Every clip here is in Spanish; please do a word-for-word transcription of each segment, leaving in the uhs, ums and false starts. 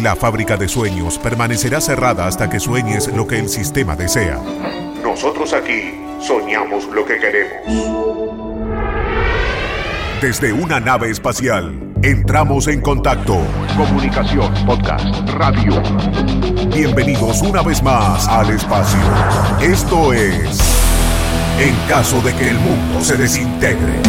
La fábrica de sueños permanecerá cerrada hasta que sueñes lo que el sistema desea. Nosotros aquí soñamos lo que queremos. Desde una nave espacial, entramos en contacto. Comunicación, podcast, radio. Bienvenidos una vez más al espacio. Esto es En caso de que el mundo se desintegre.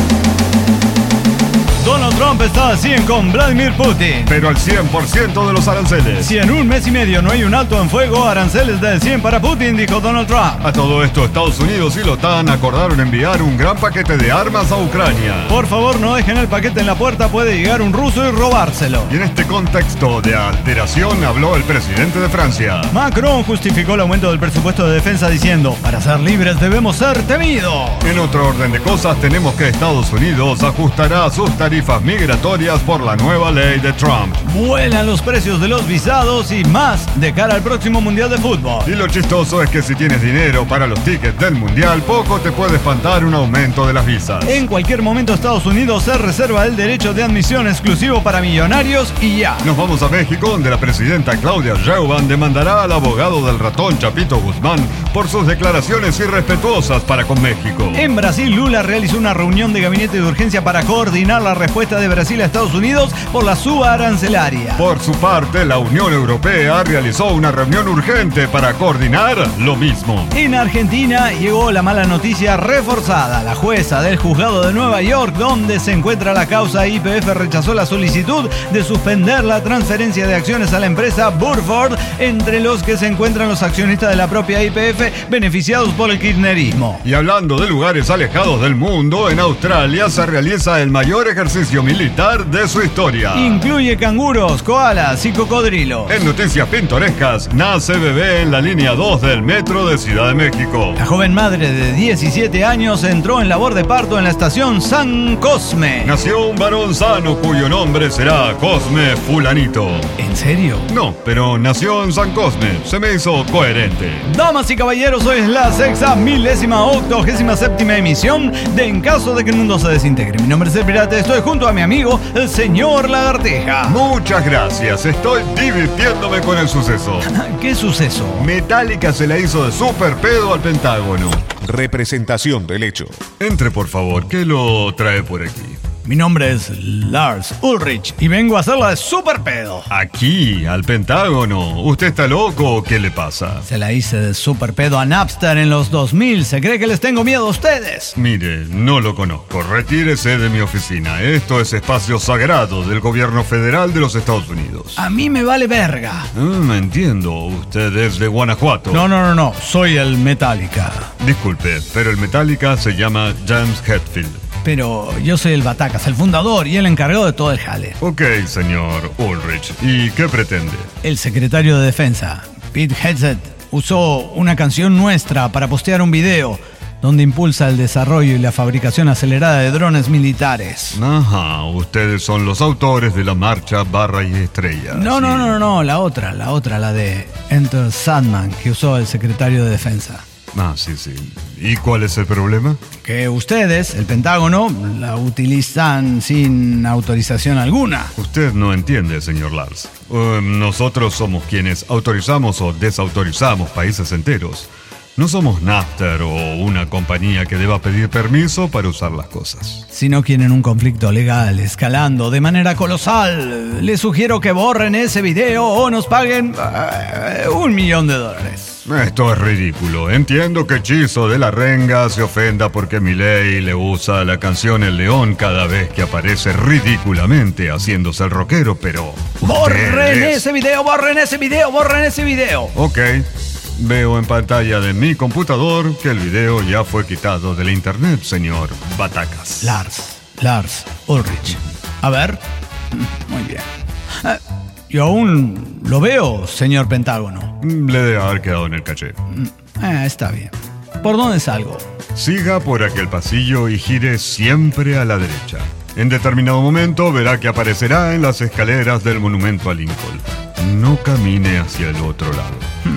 Donald Trump está al cien con Vladimir Putin. Pero al cien por ciento de los aranceles. Si en un mes y medio no hay un alto en fuego, aranceles del cien para Putin, dijo Donald Trump. A todo esto, Estados Unidos y la OTAN acordaron enviar un gran paquete de armas a Ucrania. Por favor, no dejen el paquete en la puerta, puede llegar un ruso y robárselo. Y en este contexto de alteración habló el presidente de Francia. Macron justificó el aumento del presupuesto de defensa diciendo: para ser libres debemos ser temidos. En otro orden de cosas, tenemos que Estados Unidos ajustará sus tarifas migratorias por la nueva ley de Trump. Vuelan los precios de los visados y más de cara al próximo Mundial de Fútbol. Y lo chistoso es que si tienes dinero para los tickets del Mundial, poco te puede espantar un aumento de las visas. En cualquier momento Estados Unidos se reserva el derecho de admisión exclusivo para millonarios y ya. Nos vamos a México, donde la presidenta Claudia Sheinbaum demandará al abogado del ratón Chapito Guzmán por sus declaraciones irrespetuosas para con México. En Brasil, Lula realizó una reunión de gabinete de urgencia para coordinar la respuesta de Brasil a Estados Unidos por la suba arancelaria. Por su parte, la Unión Europea realizó una reunión urgente para coordinar lo mismo. En Argentina llegó la mala noticia reforzada. La jueza del juzgado de Nueva York, donde se encuentra la causa Y P F, rechazó la solicitud de suspender la transferencia de acciones a la empresa Burford, entre los que se encuentran los accionistas de la propia Y P F beneficiados por el kirchnerismo. Y hablando de lugares alejados del mundo, en Australia se realiza el mayor ejercicio militar de su historia. Incluye canguros, koalas y cocodrilos. En noticias pintorescas, nace bebé en la línea dos del metro de Ciudad de México. La joven madre de diecisiete años entró en labor de parto en la estación San Cosme. Nació un varón sano cuyo nombre será Cosme Fulanito. ¿En serio? No, pero nació en San Cosme. Se me hizo coherente. Damas y caballeros, hoy es la sexta milésima octogésima séptima emisión de En caso de que el mundo se desintegre. Mi nombre es El Pirata, estoy junto a mi amigo, el señor Lagarteja. Muchas gracias, estoy divirtiéndome con el suceso. ¿Qué suceso? Metallica se la hizo de super pedo al Pentágono. Representación del hecho. Entre, por favor, ¿qué lo trae por aquí? Mi nombre es Lars Ulrich y vengo a hacerla de super pedo. ¿Aquí, al Pentágono? ¿Usted está loco o qué le pasa? Se la hice de super pedo a Napster en los dos mil. ¿Se cree que les tengo miedo a ustedes? Mire, no lo conozco. Retírese de mi oficina. Esto es espacio sagrado del gobierno federal de los Estados Unidos. A mí me vale verga. Mm, entiendo. Usted es de Guanajuato. No, no, no, no. Soy el Metallica. Disculpe, pero el Metallica se llama James Hetfield. Pero yo soy el Batacas, el fundador y el encargado de todo el jale. Ok, señor Ulrich. ¿Y qué pretende? El secretario de Defensa, Pete Hegseth, usó una canción nuestra para postear un video donde impulsa el desarrollo y la fabricación acelerada de drones militares. Ajá, ustedes son los autores de la marcha Barra y Estrella. No, ¿sí? no, no, no, la otra, la otra, la de Enter Sandman, que usó el secretario de Defensa. Ah, sí, sí. ¿Y cuál es el problema? Que ustedes, el Pentágono, la utilizan sin autorización alguna. Usted no entiende, señor Lars. Uh, nosotros somos quienes autorizamos o desautorizamos países enteros. No somos Napster o una compañía que deba pedir permiso para usar las cosas. Si no quieren un conflicto legal escalando de manera colosal, les sugiero que borren ese video o nos paguen uh, un millón de dólares. Esto es ridículo. Entiendo que Chizo de la Renga se ofenda porque Milei le usa la canción El León cada vez que aparece ridículamente haciéndose el rockero, pero... ¡Borren ustedes... ese video! ¡Borren ese video! ¡Borren ese video! Ok. Veo en pantalla de mi computador que el video ya fue quitado de la internet, señor Batacas. Lars, Lars Ulrich. A ver. Muy bien. Eh, yo aún lo veo, señor Pentágono. Le debe haber quedado en el caché. Eh, está bien. ¿Por dónde salgo? Siga por aquel pasillo y gire siempre a la derecha. En determinado momento verá que aparecerá en las escaleras del monumento a Lincoln. No camine hacia el otro lado.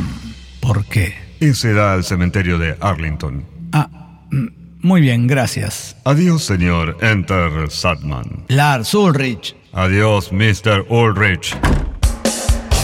¿Por qué? Ese da al cementerio de Arlington. Ah, muy bien, gracias. Adiós, señor Enter Sandman. Lars Ulrich. Adiós, mister Ulrich.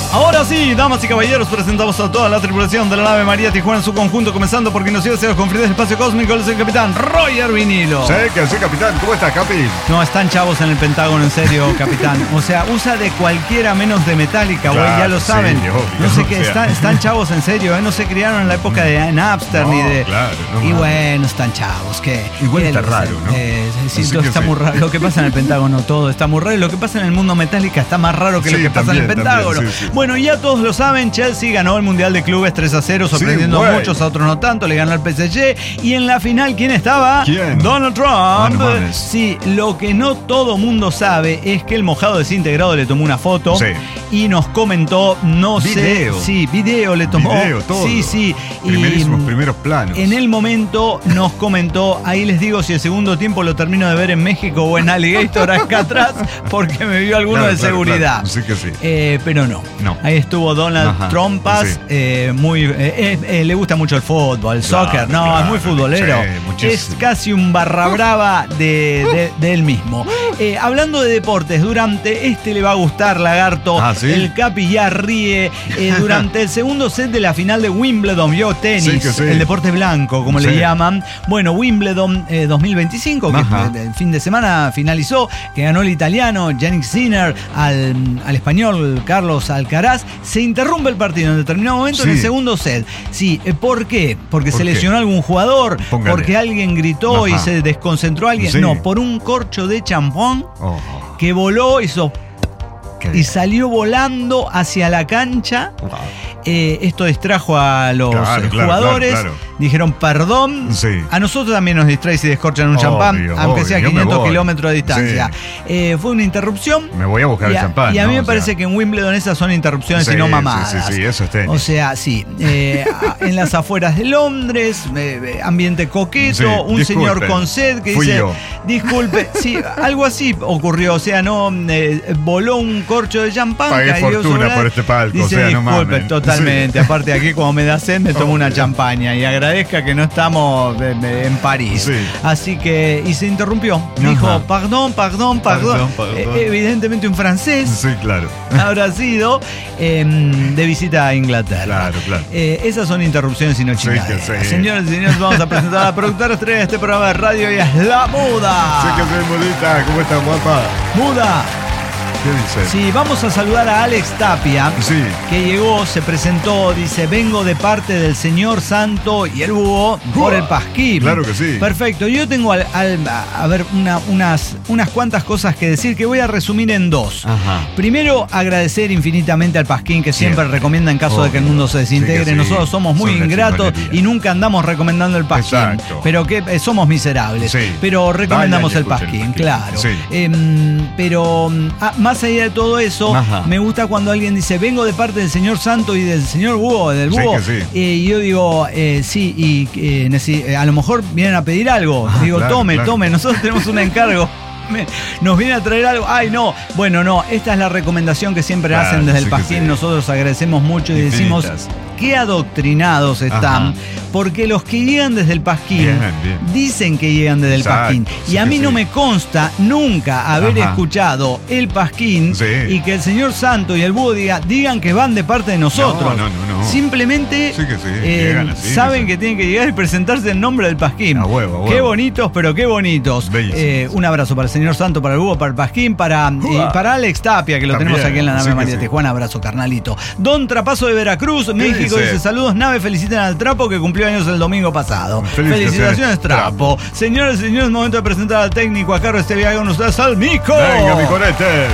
Ahora sí, damas y caballeros, presentamos a toda la tripulación de la nave María Tijuana en su conjunto, comenzando porque nos lleva hacia los confines del espacio cósmico. Él es el capitán Roger Vinilo. Sí, que sí, capitán. ¿Cómo estás, Capi? No, están chavos en el Pentágono, en serio, capitán. O sea, usa de cualquiera menos de Metallica, güey, claro, ya lo saben. Sí, obvio, no sé qué, o sea. están, están chavos en serio, ¿eh? No se criaron en la época de Napster no, ni de... Claro, no, y man. bueno, están chavos, que... Igual que está les- raro, ¿no? Eh, sí, Así todo que está sí. muy raro. Lo que pasa en el Pentágono, todo está muy raro. Y lo que pasa en el mundo Metallica está más raro que Sí, lo que pasa en el también, Pentágono. también, sí, sí. Bueno, ya todos lo saben, Chelsea ganó el Mundial de Clubes tres a cero, sorprendiendo güey. a muchos, a otros no tanto, le ganó al P S G. Y en la final, ¿quién estaba? ¿Quién? Donald Trump. Ah, no mames. Sí, lo que no todo mundo sabe es que el mojado desintegrado le tomó una foto Sí. y nos comentó, no Video. sé, sí, video le tomó. Video, todo. Sí, sí. Y Primerísimos primeros planos. en el momento nos comentó, ahí les digo si el segundo tiempo lo termino de ver en México o en Alligator acá atrás, porque me vio alguno Claro, de claro, seguridad. claro. Sí que sí. Eh, pero no. No. Ahí estuvo Donald Ajá, Trumpas, sí. eh, muy, eh, eh, eh, le gusta mucho el fútbol, el Claro, soccer, no, claro, es muy futbolero. sí, muchísimo. Es casi un barra brava de, de- de él mismo. Eh, hablando de deportes, durante este le va a gustar, Lagarto. Ah, ¿sí? El Capi ya ríe. Eh, durante el segundo set de la final de Wimbledon, vio tenis, Sí que sí. el deporte blanco, como Sí. le llaman. Bueno, Wimbledon eh, dos mil veinticinco, que Ajá. el fin de semana finalizó, que ganó el italiano Yannick Sinner al, al español Carlos Alcaraz. Se interrumpe el partido en determinado momento Sí. en el segundo set. Sí, eh, ¿por qué? Porque ¿Por se qué? lesionó algún jugador, Póngale. porque alguien gritó y Ajá. se desconcentró a alguien. Sí. No, por un corcho de champán Oh, que voló, hizo qué y salió volando hacia la cancha. Wow. Eh, esto distrajo a los Claro, eh, claro, jugadores. claro, claro. Dijeron perdón. Sí. A nosotros también nos distrae si descorchan un Obvio, champán, aunque obvio, sea yo me quinientos voy. kilómetros de distancia. Sí. Eh, fue una interrupción. Me voy a buscar y el a, champán. y a mí ¿no? me O parece sea, que en Wimbledon esas son interrupciones sí, y no sí, mamadas. Sí, sí, eso es tenis. O sea, sí. eh, a- en las afueras de Londres, eh, eh, ambiente coqueto, Sí, un disculpe, señor con sed que fui dice, yo. disculpe, sí, algo así ocurrió. O sea, no eh, voló un corcho de champán. Pagué cayó fortuna sobre la- por este palco, Dice, o sea, no disculpe, mamen. totalmente. Sí. Aparte, aquí como me da sed, me tomo una Obvio. champaña y agradezca que no estamos eh, eh, en París. Sí. Así que, y se interrumpió. Ajá. Dijo, perdón, perdón, perdón. Perdón, perdón. Eh, evidentemente un francés Sí, claro. habrá sido eh, de visita a Inglaterra. Claro, claro. Eh, esas son interrupciones y no Sí, chingaderas. que sí. Señores y señores, vamos a presentar a la productora estrella de este programa de radio y es La Muda. Sé que soy Modita. ¿Cómo estás, guapa? Muda. ¿Qué dices? Sí, vamos a saludar a Alex Tapia, Sí. que llegó, se presentó, dice, vengo de parte del señor Santo y el búho por el Pasquín. Claro que sí. Perfecto, yo tengo al- al- a ver una- unas, unas cuantas cosas que decir que voy a resumir en dos. Ajá. Primero, agradecer infinitamente al Pasquín, que siempre Siempre. recomienda en caso de que el Obvio. mundo se desintegre. Sí que sí. Nosotros somos muy Son una ingratos chismonería. y nunca andamos recomendando el Pasquín. Exacto. Pero que eh, somos miserables. Sí. Pero recomendamos Vayan el y escuchen Pasquín, el Pasquín. claro. Sí. Em, pero mm, ah, más allá de todo eso, Ajá. me gusta cuando alguien dice, vengo de parte del señor Santo y del señor Búho, del Sí Búho. que sí. Eh, y yo digo, eh, sí, y eh, necesi- eh, a lo mejor vienen a pedir algo. Ah, digo, claro, tome, claro. tome, nosotros tenemos un encargo. Me- Nos viene a traer algo. Ay, no. Bueno, no. Esta es la recomendación que siempre Claro, hacen desde el sí que Pasquín. sí. Nosotros agradecemos mucho y decimos Infinitas. qué adoctrinados están. Ajá. Porque los que llegan desde el Pasquín Bien, bien. dicen que llegan desde Exacto, el Pasquín. Y sí a que mí no sí. me consta nunca haber Ajá. escuchado el Pasquín Sí. y que el señor Santo y el Búho diga- digan que van de parte de nosotros. No, no, no, no. Simplemente Sí que sí, eh, llegan así, saben que sí. que tienen que llegar y presentarse en nombre del Pasquín. A huevo, a huevo. Qué bonitos, pero qué bonitos. Bellísimos. Eh, un abrazo para el señor Santo, para el Búho, para el Pasquín, para, eh, para Alex Tapia, que lo También, tenemos aquí en la nave sí que María sí. Tijuana. Abrazo, carnalito. Don Trapazo de Veracruz, México, dice? dice saludos, nave, feliciten al Trapo que cumplió años el domingo pasado. Felicitaciones, Felicitaciones, Trapo. Señores y señores, es momento de presentar al técnico a cargo de este viaje con ustedes, al Mico. Venga, mi corete.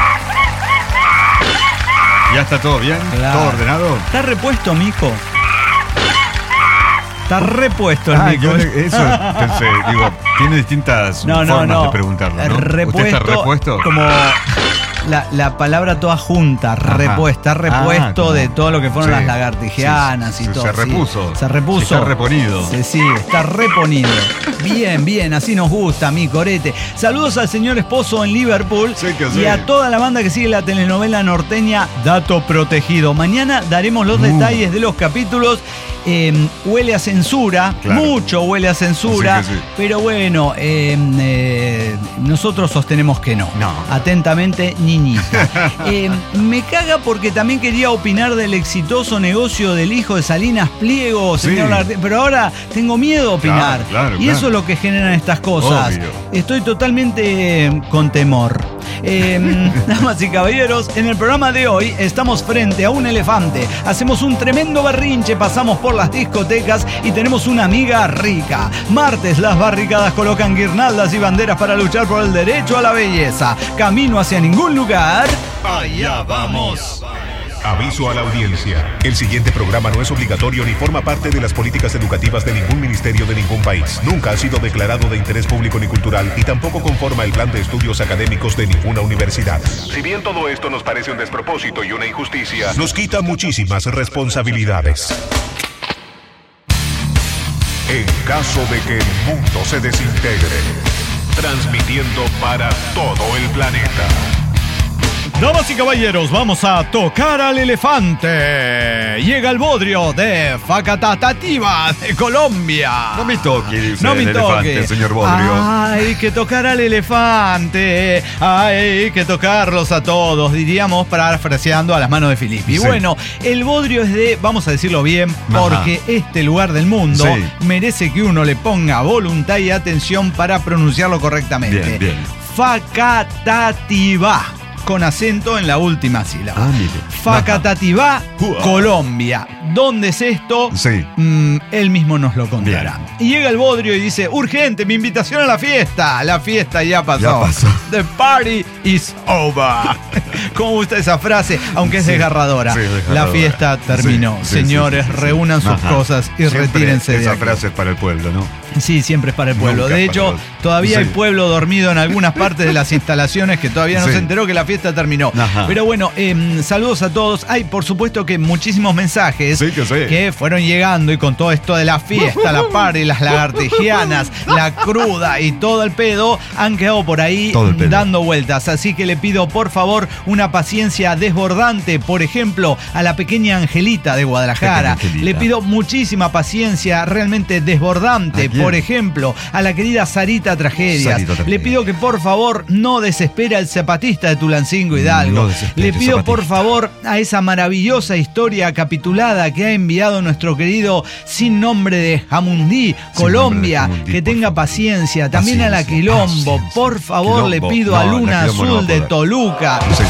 ¿Ya está todo bien? Claro. ¿Todo ordenado? ¿Está repuesto, Mico? Está repuesto el Ah, Mico. yo le- eso pensé, digo, tiene distintas No, no, formas no. de preguntarlo, ¿no? Repuesto, ¿Usted está repuesto? Como la, la palabra toda junta, repuesta, repuesto Ah, como- de todo lo que fueron sí, las lagartigianas sí, y sí, todo. se sí. repuso. Se repuso. Está reponido. Sí, sí, está reponido. Bien, bien, así nos gusta, mi corete. Saludos al señor esposo en Liverpool Sí que y sí. a toda la banda que sigue la telenovela norteña Dato Protegido. Mañana daremos los Uh. detalles de los capítulos Eh, huele a censura, claro. mucho huele a censura, sí, sí. pero bueno, eh, eh, nosotros sostenemos que no. no. Atentamente, niñita. eh, me caga porque también quería opinar del exitoso negocio del hijo de Salinas Pliego, señor sí. Lartey, pero ahora tengo miedo a opinar. Claro, claro, y claro. eso es lo que generan estas cosas. Obvio. Estoy totalmente eh, con temor. Eh, damas y caballeros, en el programa de hoy estamos frente a un elefante. Hacemos un tremendo berrinche, pasamos por las discotecas y tenemos una amiga rica. Martes, las barricadas colocan guirnaldas y banderas para luchar por el derecho a la belleza. Camino hacia ningún lugar. Allá vamos. Aviso a la audiencia. El siguiente programa no es obligatorio ni forma parte de las políticas educativas de ningún ministerio de ningún país. Nunca ha sido declarado de interés público ni cultural y tampoco conforma el plan de estudios académicos de ninguna universidad. Si bien todo esto nos parece un despropósito y una injusticia, nos quita muchísimas responsabilidades. En caso de que el mundo se desintegre, transmitiendo para todo el planeta. Damas y caballeros, vamos a tocar al elefante. Llega el bodrio de Facatativa de Colombia. No me toque, dice no me el toque. elefante, señor bodrio. Hay que tocar al elefante. Hay que tocarlos a todos, diríamos, parafraseando a las manos de Filippi. Sí. Bueno, el bodrio es de, vamos a decirlo bien, porque Ajá. este lugar del mundo sí. merece que uno le ponga voluntad y atención para pronunciarlo correctamente. Bien, bien. Facatativa. Con acento en la última sílaba. Ah, mire. Facatativá, Colombia. ¿Dónde es esto? Sí. Mm, él mismo nos lo contará. Bien. Y llega el bodrio y dice, urgente, mi invitación a la fiesta. La fiesta ya pasó. Ya pasó. The party is over. ¿Cómo gusta esa frase? Aunque es sí. desgarradora. Sí, desgarradora. La fiesta terminó. Sí, Señores, sí, sí, sí, reúnan sí. sus Ajá. cosas y siempre retírense de esa aquí. frase es para el pueblo, ¿no? Sí, siempre es para el pueblo. Nunca de hecho, los... todavía sí. hay pueblo dormido en algunas partes de las instalaciones que todavía no sí. se enteró que la fiesta terminó. Ajá. Pero bueno, eh, saludos a todos. Hay, por supuesto, que muchísimos mensajes sí, que, sí. que fueron llegando y con todo esto de la fiesta, la party, las lagartijianas, la cruda y todo el pedo han quedado por ahí dando vueltas. Así que le pido, por favor, una paciencia desbordante. Por ejemplo, a la pequeña Angelita de Guadalajara. Angelita. Le pido muchísima paciencia realmente desbordante. Por ejemplo, a la querida Sarita Tragedias. Sarita Tragedias. Le pido que por favor no desespera el zapatista de Tulancingo Hidalgo. No Le pido zapatista. por favor a esa maravillosa historia capitulada que ha enviado nuestro querido sin nombre de Jamundí, Colombia, de Jamundí, que tenga favor. paciencia. También paciencia, a la Quilombo. Paciencia. Por favor, Quilombo. le pido no, a Luna Azul no de Toluca. Sí.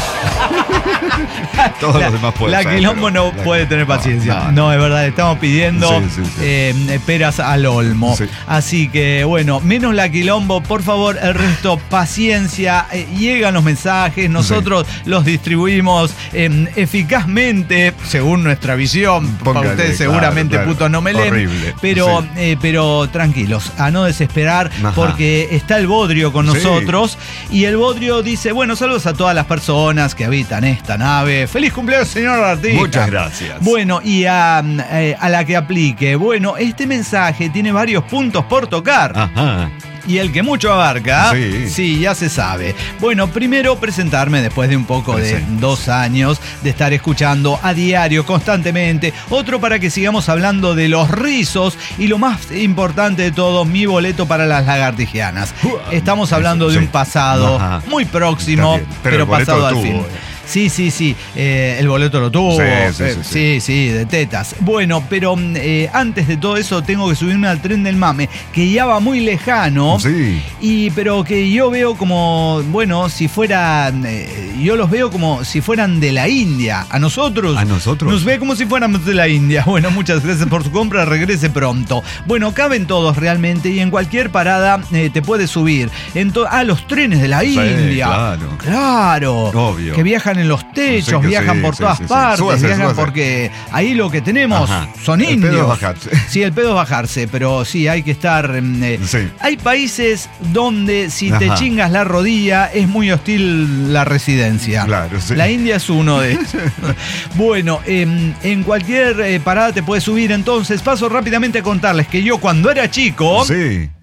Todos la, los demás pueden La saber, Quilombo no la puede tener paciencia. No, no, no, es verdad, estamos pidiendo sí, sí, sí. Eh, peras al olmo. Sí. Así que, bueno, menos la Quilombo, por favor, el resto, paciencia. Eh, llegan los mensajes, nosotros sí. los distribuimos eh, eficazmente, según nuestra visión. Póngale, para ustedes claro, seguramente, claro. putos no me leen. Horrible. Pero, sí. eh, pero tranquilos, a no desesperar, Ajá. porque está el bodrio con nosotros. Sí. Y el bodrio dice, bueno, saludos a todas las personas que habitan esta nave. ¡Feliz cumpleaños, señor artista! Muchas gracias. Bueno, y a, eh, a la que aplique. Bueno, este mensaje tiene varios puntos por tocar. Ajá. Y el que mucho abarca, sí. sí, ya se sabe. Bueno, primero presentarme después de un poco Presente. de dos años de estar escuchando a diario, constantemente. Otro para que sigamos hablando de los rizos y lo más importante de todo, mi boleto para las lagartijianas. Estamos hablando Eso, de sí. un pasado Ajá. muy próximo, pero, pero pasado al fin. Sí, sí, sí, eh, el boleto lo tuvo, sí, sí, sí, sí, sí, sí, sí de tetas. Bueno, pero eh, antes de todo eso tengo que subirme al tren del mame, que ya va muy lejano, sí. y pero que yo veo como, bueno, si fueran, eh, yo los veo como si fueran de la India. A nosotros, a nosotros nos ve como si fuéramos de la India. Bueno, muchas gracias por su compra, regrese pronto. Bueno, caben todos realmente y en cualquier parada eh, te puedes subir en to- a los trenes de la sí, India. Claro, claro, obvio. Que viajan en los techos, sí, viajan sí, por todas sí, sí, partes, sí. Súbase, viajan súbase. Porque ahí lo que tenemos Ajá. son indios. El pedo es bajarse. Sí, el pedo es bajarse, pero sí, hay que estar... Eh, sí. Hay países donde si Ajá. te chingas la rodilla es muy hostil la residencia. Claro, sí. La India es uno de ellos. Bueno, eh, en cualquier eh, parada te puedes subir, entonces paso rápidamente a contarles que yo cuando era chico... Sí.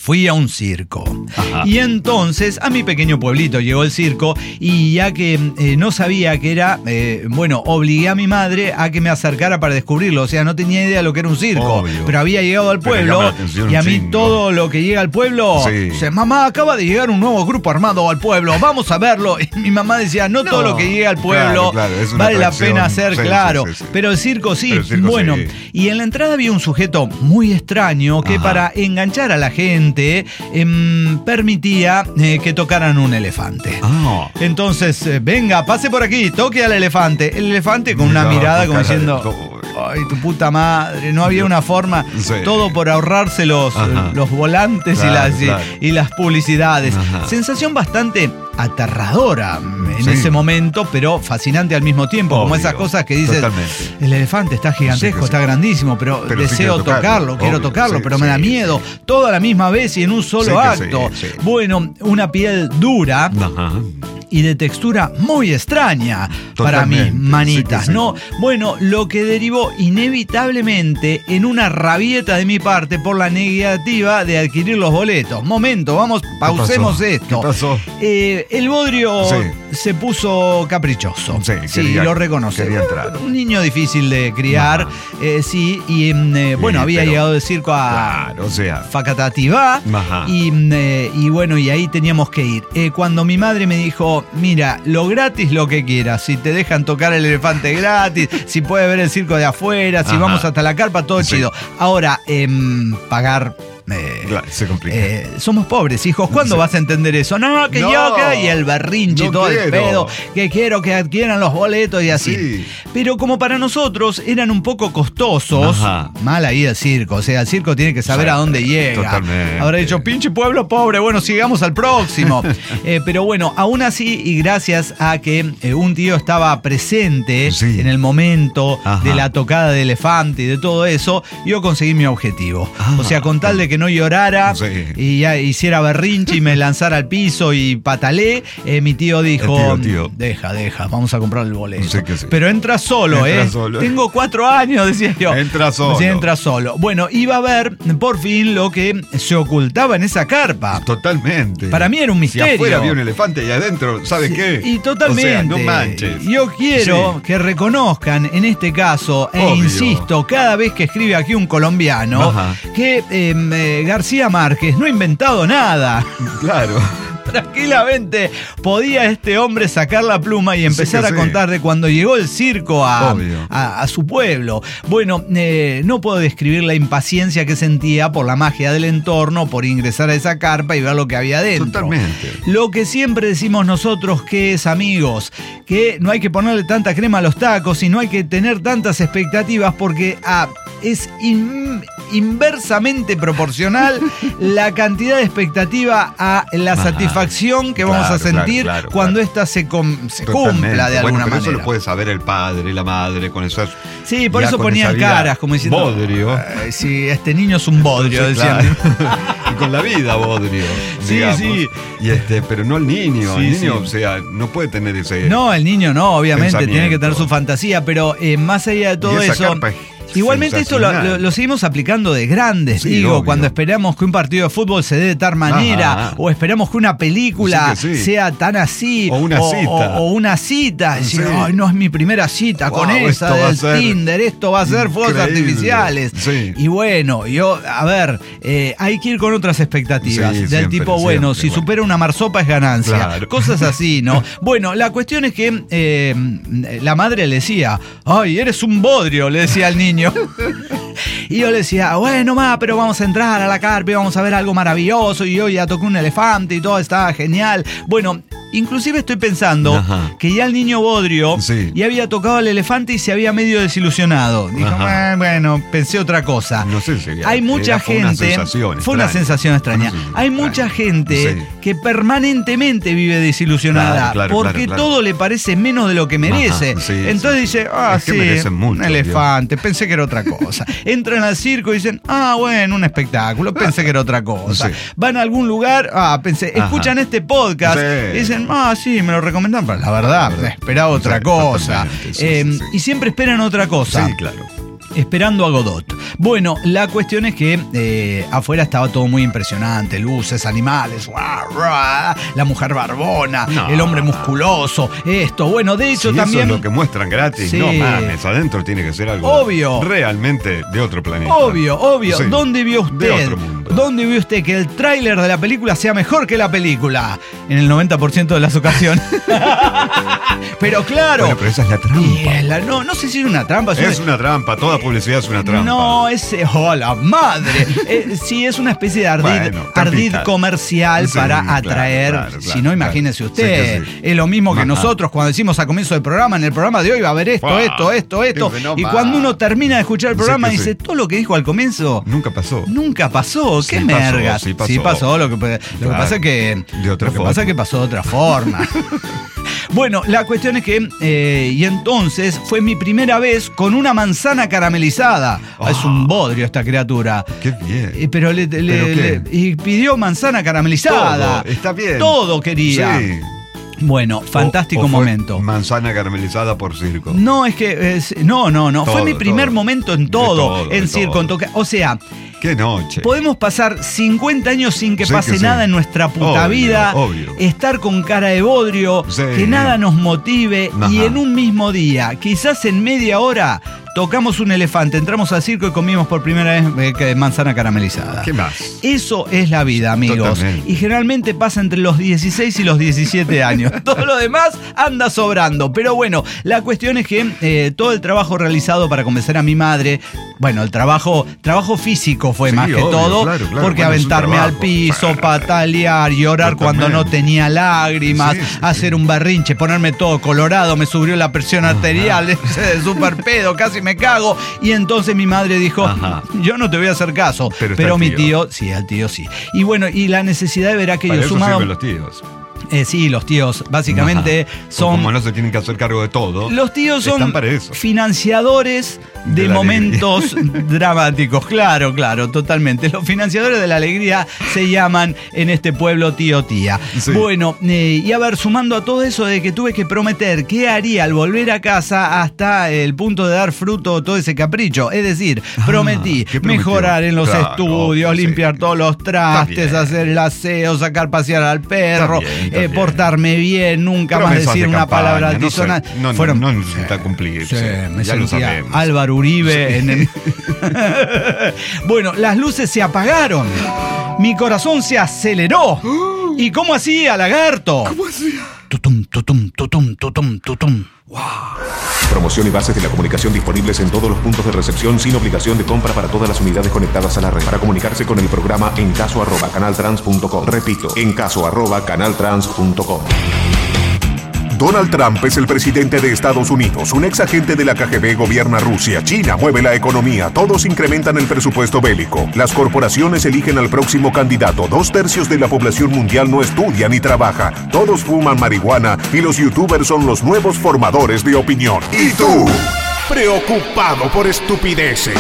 fui a un circo. Ajá. Y entonces a mi pequeño pueblito llegó el circo y ya que eh, no sabía que era, eh, bueno, obligué a mi madre a que me acercara para descubrirlo. O sea, no tenía idea de lo que era un circo. Obvio. Pero había llegado al Pero pueblo llama la atención y a un mí chingo. todo lo que llega al pueblo, Sí. dice, mamá, acaba de llegar un nuevo grupo armado al pueblo, vamos a verlo. Y mi mamá decía, no, No, todo lo que llega al pueblo claro, claro, es una vale la atracción. pena hacer, Sí, claro. sí, sí, sí. Pero el circo sí. Pero el circo bueno, sí. y en la entrada había un sujeto muy extraño que Ajá. para enganchar a la gente em, permitía eh, que tocaran un elefante. Ah. Entonces, eh, venga, pase por aquí, toque al elefante. El elefante con una Miraba mirada con como cara de- diciendo, ay, tu puta madre, no había una forma, Sí. todo por ahorrarse los, Ajá. los volantes Claro, y, las, y- claro. y las publicidades. Ajá. Sensación bastante aterradora en Sí. ese momento, pero fascinante al mismo tiempo, como Obvio, esas cosas que dices, totalmente. el elefante está gigantesco, Sí que sí. está grandísimo, pero, Pero sí deseo quiero tocarlo, tocarlo, quiero obvio, tocarlo, sí, pero me da sí, miedo, sí. todo a la misma vez y en un solo Sí que acto. sí, sí. Bueno, una piel dura Ajá. y de textura muy extraña para mis Totalmente, manitas, sí que sí. ¿no? Bueno, lo que derivó inevitablemente en una rabieta de mi parte por la negativa de adquirir los boletos. Momento, vamos, pausemos pasó? esto. ¿Qué pasó? Eh, el bodrio Sí. se puso caprichoso. Sí, quería- lo reconoce. quería entrar. Un niño difícil de criar, Ajá. eh, sí, y mm, eh, bueno, Sí, había pero- llegado del circo a Claro, o sea. Facatativá. Ajá. Y, mm, eh, y bueno, y ahí teníamos que ir. Eh, cuando mi madre me dijo, mira, lo gratis lo que quieras, si te dejan tocar el elefante gratis, si puedes ver el circo de afuera, si Ajá. vamos hasta la carpa, todo Sí. chido. Ahora, em, pagar... eh, Claro, se complica. eh, somos pobres, hijos. ¿Cuándo Sí. vas a entender eso? No, que No, yo que... Y el berrinche y no todo el quiero. pedo. Que quiero que adquieran los boletos y así. Sí. Pero como para nosotros eran un poco costosos, Ajá. mal ahí el circo. O sea, el circo tiene que saber Sí, a dónde llega. totalmente. Habrá dicho, pinche pueblo pobre, bueno, sigamos al próximo. Eh, pero bueno, aún así, y gracias a que eh, un tío estaba presente Sí. en el momento Ajá. de la tocada de elefante y de todo eso, yo conseguí mi objetivo. Ah. O sea, con tal de que no llorara Sí. y ya hiciera berrinche y me lanzara al piso y patalé, eh, mi tío dijo, El tío, tío. deja, deja, vamos a comprar el boleto. Sí que sí. Pero entra solo, Entra ¿eh? solo. Tengo cuatro años, decía yo. Entra solo. Sí, entra solo. Bueno, iba a ver por fin lo que se ocultaba en esa carpa. Totalmente. Para mí era un misterio. Si afuera había un elefante y adentro, ¿sabes Sí, qué? Y totalmente. O sea, no manches. Yo quiero Sí. que reconozcan en este caso, e Obvio. insisto, cada vez que escribe aquí un colombiano, Ajá. que eh, eh, García Márquez no ha inventado nada. Claro. Tranquilamente podía este hombre sacar la pluma y empezar que a sí. contar de cuando llegó el circo a, Obvio. a- a su pueblo. Bueno, eh, no puedo describir la impaciencia que sentía por la magia del entorno, por ingresar a esa carpa y ver lo que había dentro. Totalmente. Lo que siempre decimos nosotros que es, amigos, que no hay que ponerle tanta crema a los tacos y no hay que tener tantas expectativas porque ah, es in- inversamente proporcional la cantidad de expectativa a la Ajá. satisfacción que vamos Claro, a sentir claro, claro, cuando claro. ésta se, com- se Totalmente. cumpla de Bueno, alguna pero manera. eso lo puede saber el padre, la madre, con esas. Sí, por ya eso con ponían esa vida caras como diciendo, bodrio. "Ay, sí, este niño es un bodrio", Sí, decían. claro. Y con la vida, bodrio. Sí, digamos. sí. Y este, pero no el niño. Sí, el niño, sí. o sea, no puede tener ese. No, el niño no, obviamente, Pensamiento. tiene que tener su fantasía, pero eh, más allá de todo Y esa eso. carpa es Igualmente esto lo, sensacional. lo- lo seguimos aplicando de grandes, Sí, digo, obvio. cuando esperamos que un partido de fútbol se dé de tal manera, Ajá. o esperamos que una película Sí que sí. sea tan así, O una cita. o, o una cita, decir, Sí. ay, no es mi primera cita Wow, con esa esto va a del ser Tinder, esto va a ser fuegos increíble. artificiales. Sí. Y bueno, yo, a ver, eh, hay que ir con otras expectativas, Sí, del siempre, tipo, bueno, siempre, si bueno. supera una marsopa es ganancia, Claro. cosas así, ¿no? Bueno, la cuestión es que eh, la madre le decía, ay, eres un bodrio, le decía al niño. Y yo le decía, bueno, ma, pero vamos a entrar a la carpa y vamos a ver algo maravilloso. Y yo ya toqué un elefante y todo estaba genial. Bueno, inclusive estoy pensando Ajá. que ya el niño bodrio Sí. ya había tocado al elefante y se había medio desilusionado. Dijo, Ajá. "Eh, bueno, pensé otra cosa. No sé si Hay mucha era- fue una gente. sensación fue una extraña. sensación extraña. Fue una sensación Hay extraña. mucha gente Sí. que permanentemente vive desilusionada Claro, claro, porque claro, claro. todo le parece menos de lo que merece. Ajá, sí, Entonces sí. dice, ah, Es que sí, merecen mucho, un elefante, pensé que era otra cosa. Entran al circo y dicen, ah, bueno, un espectáculo, pensé que era otra cosa. Sí. Van a algún lugar, ah, pensé, Ajá. escuchan este podcast Sí. y dicen, ah, sí, me lo recomendan, pero la verdad, esperaba otra Sí, cosa. totalmente, sí, Eh, sí, sí. Y siempre esperan otra cosa. Sí, claro. Esperando a Godot. Bueno, la cuestión es que eh, afuera estaba todo muy impresionante. Luces, animales, rah, rah, la mujer barbona, no. el hombre musculoso, esto. Bueno, de hecho si también... eso es lo que muestran gratis. Sí. No mames, adentro tiene que ser algo obvio. realmente de otro planeta. Obvio, obvio. Sí. ¿Dónde vio usted? De otro mundo. ¿Dónde vio usted que el tráiler de la película sea mejor que la película? En el noventa por ciento de las ocasiones. Pero claro... Bueno, pero esa es la trampa. Es la, no, no sé si es una trampa. Es una trampa, toda publicidad es una trampa. No, es... ¡Oh, la madre! eh, sí, es una especie de ardid, bueno, ardid comercial sí, para atraer... Claro, claro, si no, imagínese claro. usted. Sí sí. Es lo mismo que Ajá. nosotros cuando decimos a comienzo del programa, en el programa de hoy va a haber esto, wow. esto, esto, esto. Dice, no, y ma. cuando uno termina de escuchar el programa sí dice, sí. todo lo que dijo al comienzo... Nunca pasó. Nunca pasó. ¿Qué sí merga? Pasó, sí pasó. Sí pasó. Lo que, lo claro. que pasa es que... De otra lo que forma. pasa es que pasó de otra forma. Bueno, la cuestión es que, eh, y entonces fue mi primera vez con una manzana caramelizada. Oh, es un bodrio esta criatura. Qué bien. Eh, pero le, le, ¿Pero le y pidió manzana caramelizada. Todo, está bien. Todo quería. Sí. Bueno, fantástico o, o fue momento. Manzana caramelizada por circo. No, es que. Es, no, no, no. Todo, fue mi primer todo. momento en todo. todo en circo, en toca. O sea. ¡Qué noche! Podemos pasar cincuenta años sin que sí, pase que sí. nada en nuestra puta obvio, vida. Obvio. Estar con cara de bodrio. Sí. Que nada nos motive. Ajá. Y en un mismo día, quizás en media hora, tocamos un elefante, entramos al circo y comimos por primera vez eh, manzana caramelizada. ¿Qué más? Eso es la vida, amigos. Totalmente. Y generalmente pasa entre los dieciséis y los diecisiete años. Todo lo demás anda sobrando. Pero bueno, la cuestión es que eh, todo el trabajo realizado para convencer a mi madre, bueno, el trabajo, trabajo físico fue sí, más que obvio, todo, claro, claro, porque bueno, aventarme al piso, patalear, llorar cuando no tenía lágrimas, sí, sí, hacer sí. un berrinche, ponerme todo colorado, me subió la presión arterial, ese de super pedo, casi me cago. Y entonces mi madre dijo, Ajá. yo no te voy a hacer caso. Pero, pero mi tío. tío, sí, el tío sí. Y bueno, y la necesidad de ver aquello Para eso sumado. sirven los tíos. Eh, sí, los tíos básicamente Ajá. son... Como no se tienen que hacer cargo de todo. Los tíos son financiadores de, de momentos dramáticos. Claro, claro, totalmente. Los financiadores de la alegría se llaman en este pueblo tío tía. Sí. Bueno, eh, y a ver, sumando a todo eso de que tuve que prometer qué haría al volver a casa hasta el punto de dar fruto todo ese capricho. Es decir, ah, prometí mejorar en los claro, estudios, sí. limpiar todos los trastes, hacer el aseo, sacar pasear al perro. Eh, portarme bien, nunca Promesas más decir una campaña, palabra altisonante. No, no, Fueron, no, no necesita cumplirse. Sí, me ya lo sabemos. Álvaro Uribe sí. en el... Bueno, las luces se apagaron. Mi corazón se aceleró. ¿Y cómo hacía, lagarto? ¿Cómo hacía? Tutum, tutum, tutum, tutum, tutum. Wow. Promoción y bases de la comunicación disponibles en todos los puntos de recepción sin obligación de compra para todas las unidades conectadas a la red. Para comunicarse con el programa en caso arroba canaltrans punto com. Repito, en caso arroba canaltrans punto com. Donald Trump es el presidente de Estados Unidos. Un ex agente de la K G B gobierna Rusia. China mueve la economía. Todos incrementan el presupuesto bélico. Las corporaciones eligen al próximo candidato. Dos tercios de la población mundial no estudia ni trabaja. Todos fuman marihuana y los youtubers son los nuevos formadores de opinión. ¿Y tú? Preocupado por estupideces.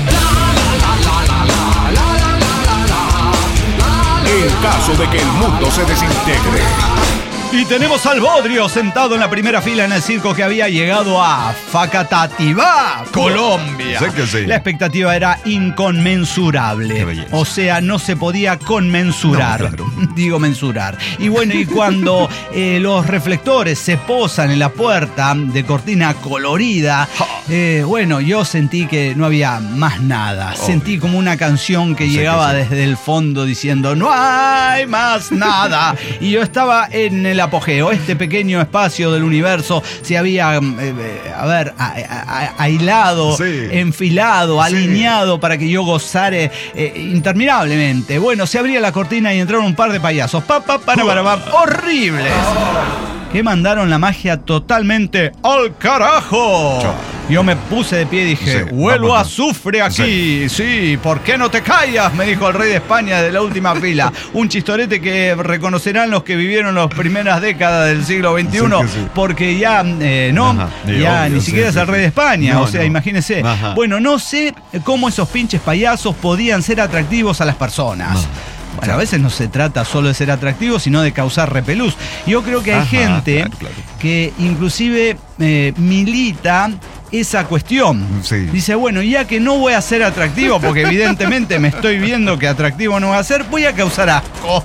En caso de que el mundo se desintegre. Y tenemos al Bodrio sentado en la primera fila en el circo que había llegado a Facatativá, Colombia. Sé que sí. La expectativa era inconmensurable. O sea, no se podía conmensurar. No, claro. Digo mensurar. Y bueno, y cuando eh, los reflectores se posan en la puerta de cortina colorida, eh, bueno, yo sentí que no había más nada. Obvio. Sentí como una canción que sé llegaba que sí. desde el fondo diciendo, no hay más nada. Y yo estaba en el apogeo. Este pequeño espacio del universo se había, eh, a ver, a, a, a, aislado, sí. enfilado, sí. alineado para que yo gozare eh, interminablemente. Bueno, se abría la cortina y entraron un par de payasos. Pa, pa, para, para, para, horribles. Que mandaron la magia totalmente al carajo. Yo me puse de pie y dije, sí, huelo a azufre aquí. Sí. sí, ¿por qué no te callas? Me dijo el rey de España de la última fila. Un chistorete que reconocerán los que vivieron las primeras décadas del siglo veintiuno, sí, sí. porque ya, eh, no, Ajá, ya obvio, ni siquiera sí, es el rey de España. No, o sea, no. imagínense. Ajá. Bueno, no sé cómo esos pinches payasos podían ser atractivos a las personas. No. Bueno, a veces no se trata solo de ser atractivo, sino de causar repelús. Yo creo que hay Ajá, gente claro, claro. que inclusive eh, milita esa cuestión. Sí. Dice, bueno, ya que no voy a ser atractivo, porque evidentemente me estoy viendo que atractivo no voy a ser, voy a causar asco.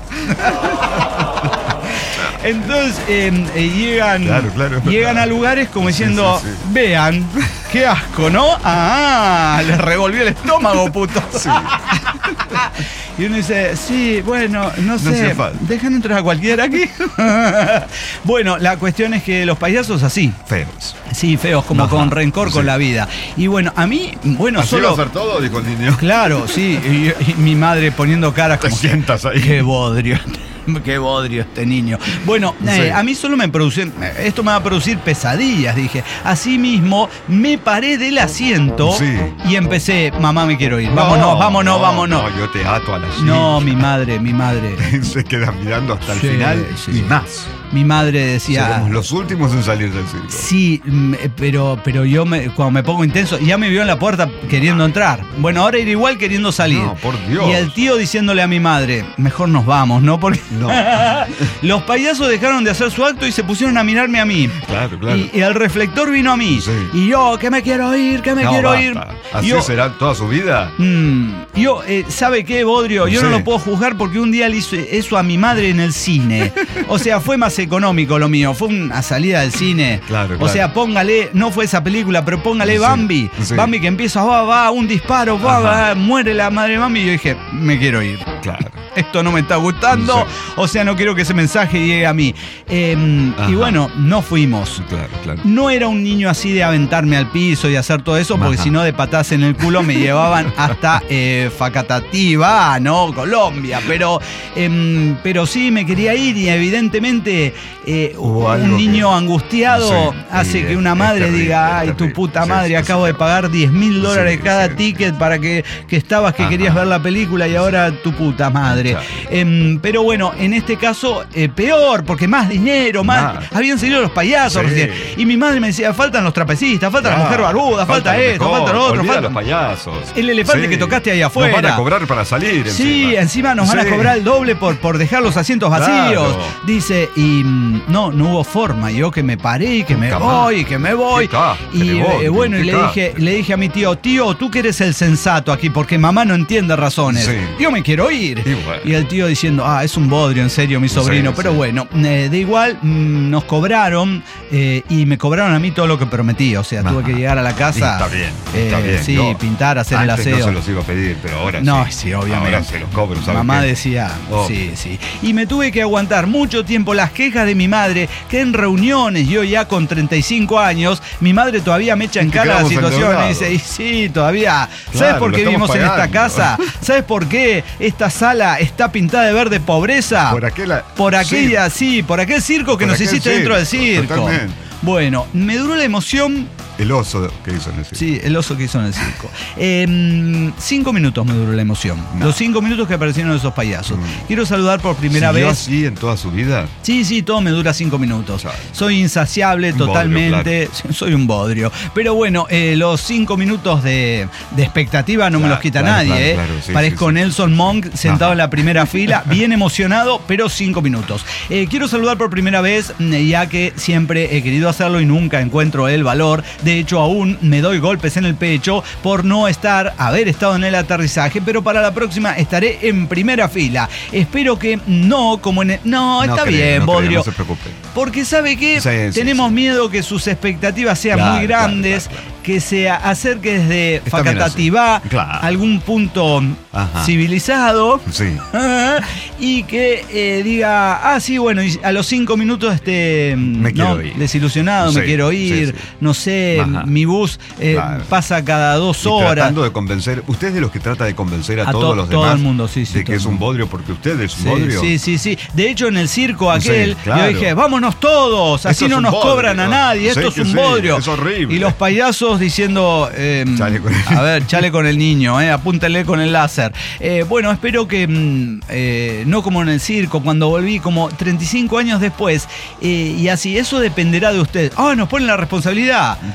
Entonces eh, eh, llegan, Claro, claro. llegan a lugares como diciendo, Sí, sí, sí. vean, qué asco, ¿no? Ah, les revolvió el estómago, puto. Sí. Y uno dice, sí, bueno, no sé, hacía falta. ¿dejan entrar a cualquiera aquí? Bueno, la cuestión es que los payasos así, Feos. sí, feos, como Ajá, con rencor sí. con la vida. Y bueno, a mí, bueno, ¿Así solo... va a ser todo? Dijo el niño. Claro, sí, y, y mi madre poniendo caras Te como... sientas ahí. Qué bodrio. Qué bodrio este niño. Bueno, eh, Sí. a mí solo me produce, esto me va a producir pesadillas, dije. Así mismo me paré del asiento Sí. y empecé, mamá, me quiero ir. Vámonos, vámonos, no, vámonos. No, yo te ato a la silla. No, mi madre, mi madre. Se queda mirando hasta el Sí, final sí. y más. Mi madre decía... Seremos los últimos en salir del circo. Sí, mm, pero, pero yo me, cuando me pongo intenso, ya me vio en la puerta queriendo entrar. Bueno, ahora ir igual queriendo salir. No, por Dios. Y el tío diciéndole a mi madre, mejor nos vamos, ¿no? Porque No. los payasos dejaron de hacer su acto y se pusieron a mirarme a mí. Claro, claro. Y, y el reflector vino a mí. Sí. Y yo, que me quiero ir, que me No, quiero basta. ir. ¿Así Yo- será toda su vida? Mm, yo, eh, ¿sabe qué, Bodrio? Yo no Sí. lo puedo juzgar porque un día le hice eso a mi madre en el cine. O sea, fue más económico lo mío. Fue una salida del cine. Claro, O claro. sea, póngale, no fue esa película, pero póngale Sí, Bambi. sí. Bambi que empieza, va, va, un disparo, va, Ajá. va, muere la madre de Bambi. Y yo dije, me quiero ir. Claro. Esto no me está gustando. Sí. O sea, no quiero que ese mensaje llegue a mí. Eh, y Ajá. bueno, no fuimos. Claro, claro. No era un niño así de aventarme al piso y hacer todo eso, porque Ajá. si no, de patas en el culo me llevaban hasta eh, Facatativá, ¿no? Colombia. Pero, em, pero sí me quería ir y evidentemente eh, Hubo un algo niño que- angustiado Sí, hace y que es- una es madre terrible, diga, es ay, tu terrible. puta Sí, madre, sí, acabo sí. de pagar diez mil dólares Sí, cada sí. ticket para que, que estabas, que Ajá. querías ver la película y ahora tu puta madre. Claro. Em, pero bueno, en este caso, eh, peor, porque más dinero, más... Más. Habían salido los payasos Sí. recién. Y mi madre me decía, faltan los trapecistas, falta la Claro. mujer barbuda, falta, lo esto, mejor. falta lo otro, Olvida falta... los payasos. El elefante que tocaste ahí afuera. Nos van a cobrar para salir. Sí, encima, encima nos van a Sí. cobrar el doble por, por dejar los asientos vacíos. Claro. Dice, y mm, no, no hubo forma. Yo que me paré y que me Nunca voy, más. y que me voy. Qué castre, Y eh, Bodrio, bueno, y qué le dije, castre. le dije a mi tío, tío, tú que eres el sensato aquí, porque mamá no entiende razones. Sí. Yo me quiero ir. Y bueno. Y el tío diciendo, ah, es un bodrio, en serio, mi sobrino. Sí, Pero sí. bueno, eh, de igual mm, nos cobraron eh, y me cobraron a mí todo lo que prometí. O sea, tuve Ajá. que llegar a la casa. Y está bien, está eh, bien. Sí, Yo pintar, hacer el antes aseo. no se los iba a pedir, pero ahora No, sí. sí, obviamente. Ahora se los cobro, ¿sabes Mamá qué? decía, Oh. sí, sí. Y me tuve que aguantar mucho tiempo las quejas de mi madre, que en reuniones, yo ya con treinta y cinco años, mi madre todavía me echa en Y te cara la quedamos situación. Me endeudados. dice, y sí, todavía. ¿Sabes Claro, por lo qué estamos vivimos en esta pagando. casa? ¿Sabes por qué esta sala está pintada de verde pobreza? Por aquella- Por aquella, sí, por aquel circo que Por nos aquel hiciste dentro del circo, circo. totalmente. Bueno, me duró la emoción. El oso que hizo en el circo. Sí, el oso que hizo en el circo. Eh, cinco minutos me duró la emoción. No. Los cinco minutos que aparecieron esos payasos. Mm. Quiero saludar por primera ¿Siguió vez. así en toda su vida? Sí, sí, todo me dura cinco minutos. Claro. Soy insaciable Un bodrio, totalmente. Soy un bodrio. Pero bueno, eh, los cinco minutos de, de expectativa no me Claro, los quita claro, nadie. claro, eh. claro, sí, Parezco sí, sí. Nelson Monk sentado Ajá. en la primera fila, bien emocionado, pero cinco minutos. Eh, quiero saludar por primera vez, eh, ya que siempre he querido hacerlo y nunca encuentro el valor. De hecho, aún me doy golpes en el pecho por no estar, haber estado en el aterrizaje, pero para la próxima estaré en primera fila. Espero que no, como en el... No, está creo, bien, no creo, Bodrio. no se preocupe. Porque sabe que Sí, sí, tenemos sí. miedo que sus expectativas sean Claro, muy grandes, claro, claro, que se acerque desde Está bien Facatativá así. Claro. a algún punto Ajá. civilizado. Sí. Y que eh, diga, ah, sí, bueno, y a los cinco minutos este, Me no, quiero ir. desilusionado, me Sí, quiero sí, ir, sí. no sé, Ajá. mi bus eh, Claro. pasa cada dos Y horas. tratando de convencer, usted es de los que trata de convencer a, A todos to- los todo demás el mundo, sí, sí, de todo que el es un mundo. bodrio porque usted es un Sí, bodrio. sí, sí, sí. De hecho, en el circo aquel, Sí, claro. yo dije, vámonos todos, así Esto no es un nos bodrio. cobran a nadie, esto Sí es que un sí, bodrio. es horrible. Y los payasos diciendo, eh, Chale con el- a ver, chale con el niño, eh, apúntele con el láser. Eh, bueno, espero que, mm, eh, no como en el circo, cuando volví como treinta y cinco años después, eh, y así, eso dependerá de usted. Ah, nos ponen la responsabilidad.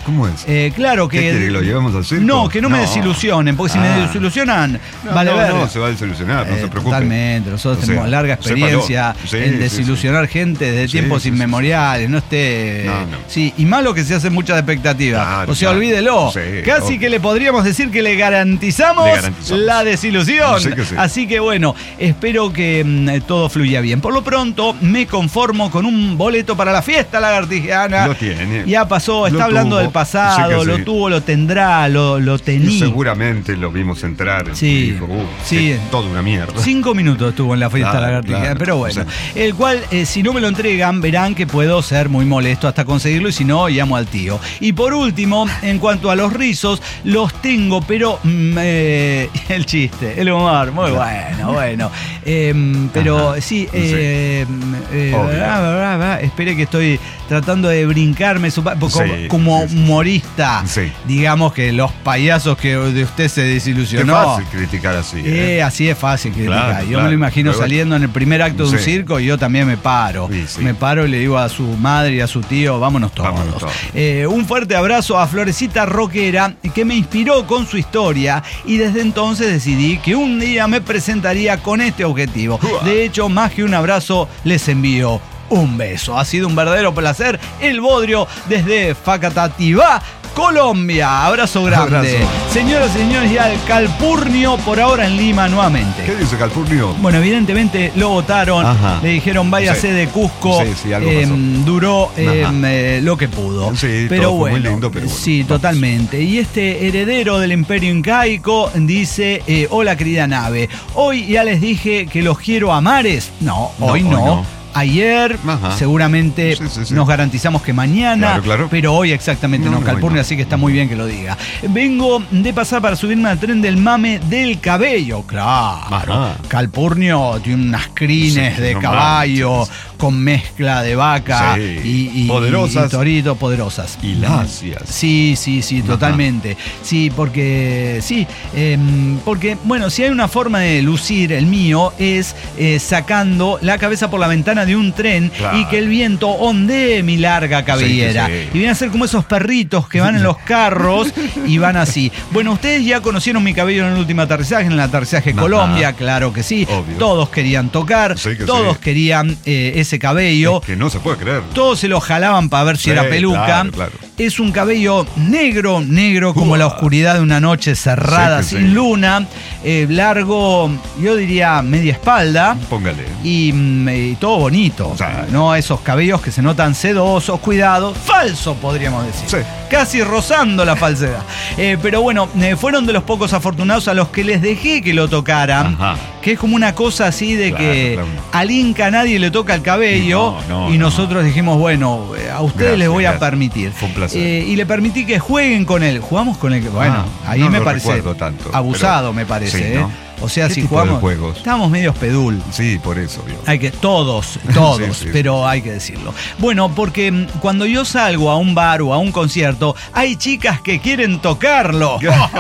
¿Cómo es? Eh, claro que... ¿Qué quiere, que lo llevemos al circo? No, que no, no me desilusionen, porque si ah. me desilusionan, no, vale no, ver. No, se va a desilusionar, no eh, se preocupe. Totalmente, nosotros O sea, tenemos larga experiencia sí, en sí, desilusionar sí. gente desde Sí, tiempos sí, inmemoriales, no esté... No, no. Sí, y malo que se hacen muchas expectativas. Claro, o sea, claro. olvídelo. Sí, Casi obvio. que le podríamos decir que le garantizamos, Le garantizamos. la desilusión. Sí que sí. Así que bueno, espero que mmm, todo fluya bien. Por lo pronto, me conformo con un boleto para la fiesta lagartijiana. Lo tiene. Ya pasó, está Lo hablando tuvo. del pasado, Sí que lo sí. tuvo, lo tendrá, lo, lo Y tenía. seguramente lo vimos entrar. Sí, Y dijo, uh, sí. es toda una mierda. Cinco minutos estuvo en la fiesta Claro, lagartija, claro. pero bueno. O sea, el cual, eh, si no me lo entregan, verán que puedo ser muy molesto hasta conseguirlo y si no, llamo al tío. Y por último, en cuanto a los rizos, los tengo, pero mm, eh, el chiste, el humor, muy bueno, bueno. Eh, pero Ajá, sí, sí. eh, eh, Obvio. ah, ah, ah, ah, espere que estoy tratando de brincarme su pa- como, Sí, como sí, sí, sí. humorista. Sí. Digamos que los payasos que de usted se Qué desilusionó. fácil criticar así. Eh, ¿eh? así es fácil criticar. Claro, yo claro. me lo imagino Luego- saliendo en el primer acto de un Sí. circo y yo también me paro. Sí, sí. Me paro y le digo a su madre y a su tío, vámonos todos. Vámonos todos. Eh, un fuerte abrazo a Florecita Roquera, que me inspiró con su historia y desde entonces decidí que un día me presentaría con este objetivo. Uah. De hecho, más que un abrazo, les envío un beso. Ha sido un verdadero placer. El Bodrio desde Facatativá, Colombia. Abrazo grande. Abrazo. Señoras y señores, ya el Calpurnio por ahora en Lima nuevamente. ¿Qué dice Calpurnio? Bueno, evidentemente lo votaron, Ajá. le dijeron váyase Sí. de Cusco, Sí, sí, algo eh, pasó. duró eh, Ajá. eh, lo que pudo. Sí, pero todo fue bueno, muy lindo, pero bueno, sí, vamos. totalmente. Y este heredero del imperio incaico dice, eh, hola querida nave, hoy ya les dije que los quiero a mares. No, No, hoy hoy no. no. Ayer, Ajá. seguramente Sí, sí, sí. nos garantizamos que mañana, Claro, claro. pero hoy exactamente no, No, no, Calpurnio, no. así que está muy bien que lo diga. Vengo de pasar para subirme al tren del mame del cabello, claro. Ajá. Calpurnio tiene unas crines Sí, de no caballo manches. con mezcla de vaca Sí. y, y- Poderosas. y torito, poderosas. Y lacias. Sí, sí, sí, Ajá. totalmente. Sí, porque, sí, em, porque, bueno, si hay una forma de lucir el mío es eh, sacando la cabeza por la ventana de un tren Claro. y que el viento ondee mi larga cabellera. Sí, que sí. Y viene a ser como esos perritos que van en los carros y van así. Bueno, ustedes ya conocieron mi cabello en el último aterrizaje, en el aterrizaje Ajá. Colombia, claro que sí. Obvio. Todos querían tocar, Sí, que todos sí. querían eh, ese cabello. Es que no se puede creer. Todos se lo jalaban para ver si Sí, era peluca. claro, claro. Es un cabello negro, negro como Uah. la oscuridad de una noche cerrada, Sí que sin sí. luna, eh, largo, yo diría media espalda. Póngale. Y, mm, y todo bonito, O sea, no esos cabellos que se notan sedosos, cuidados, falso podríamos decir, Sí. casi rozando la falsedad. Eh, pero bueno, eh, fueron de los pocos afortunados a los que les dejé que lo tocaran, Ajá. que es como una cosa así de Claro, que claro. al Inca nadie le toca el cabello No, no, y no. nosotros dijimos, bueno, eh, a ustedes Gracias, les voy a gracias. permitir. Fue un placer. Eh, y le permití que jueguen con él. Jugamos con él. Bueno, Ah, ahí no me lo parece recuerdo tanto, abusado, pero- me parece. Sí, ¿eh? ¿no? O sea, ¿Qué si tipo de jugamos. juegos? Estábamos medios pedul. Sí, por eso. Yo. Hay que, todos, todos, Sí, sí, pero hay que decirlo. Bueno, porque mm, cuando yo salgo a un bar o a un concierto, hay chicas que quieren tocarlo.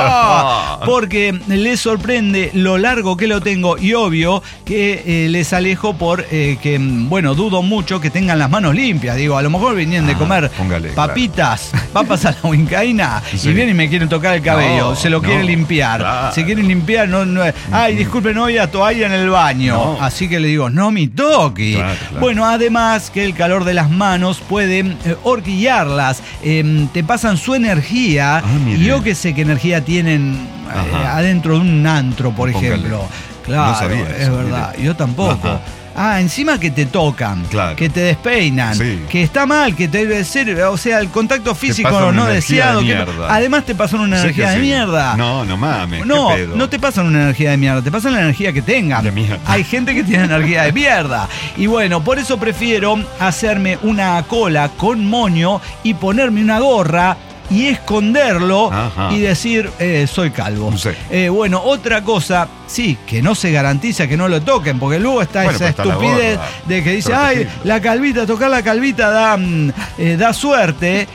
Porque les sorprende lo largo que lo tengo y obvio que eh, les alejo por eh, que, mm, bueno, dudo mucho que tengan las manos limpias. Digo, a lo mejor venían de Ah, comer póngale, papitas, papas a la huincaína Sí. y vienen y me quieren tocar el cabello. No, se lo no, quieren limpiar. claro. Se quieren limpiar. No, no, ay, disculpe, no había toalla en el baño. No. Así que le digo, no me toque. Claro, claro. Bueno, además que el calor de las manos puede eh, horquillarlas, eh, te pasan su energía. Ah, mire. y yo que sé qué energía tienen eh, Ajá. adentro de un antro, por Póngale. ejemplo. Claro, No sabía es eso, verdad. mire. Yo tampoco. Ajá. Ah, encima que te tocan, Claro. que te despeinan, Sí. que está mal, que te debe ser, o sea, el contacto físico pasan una no energía deseado. de que- mierda. además te pasan una Sí energía que de sí. mierda. No, no mames. No, ¿qué pedo? no te pasan una energía de mierda, te pasan la energía que tengan. De mierda. Hay gente que tiene energía de mierda. Y bueno, por eso prefiero hacerme una cola con moño y ponerme una gorra y esconderlo Ajá. y decir, eh, soy calvo. Sí. Eh, bueno, otra cosa Sí, que no se garantiza que no lo toquen, porque luego está Bueno, esa pues está la estupidez gorra, de que dice, ay, protegido. la calvita, tocar la calvita da, mm, eh, da suerte,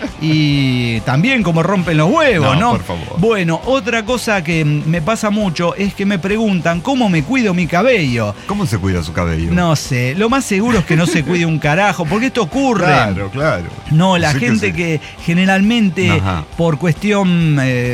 y también como rompen los huevos, ¿no? No, por favor. Bueno, otra cosa que mm, me pasa mucho es que me preguntan cómo me cuido mi cabello. ¿Cómo se cuida su cabello? No sé, lo más seguro es que no se cuide un carajo, porque esto ocurre. Claro, claro. No, la Sí que gente sí. que, generalmente Ajá. por cuestión, eh,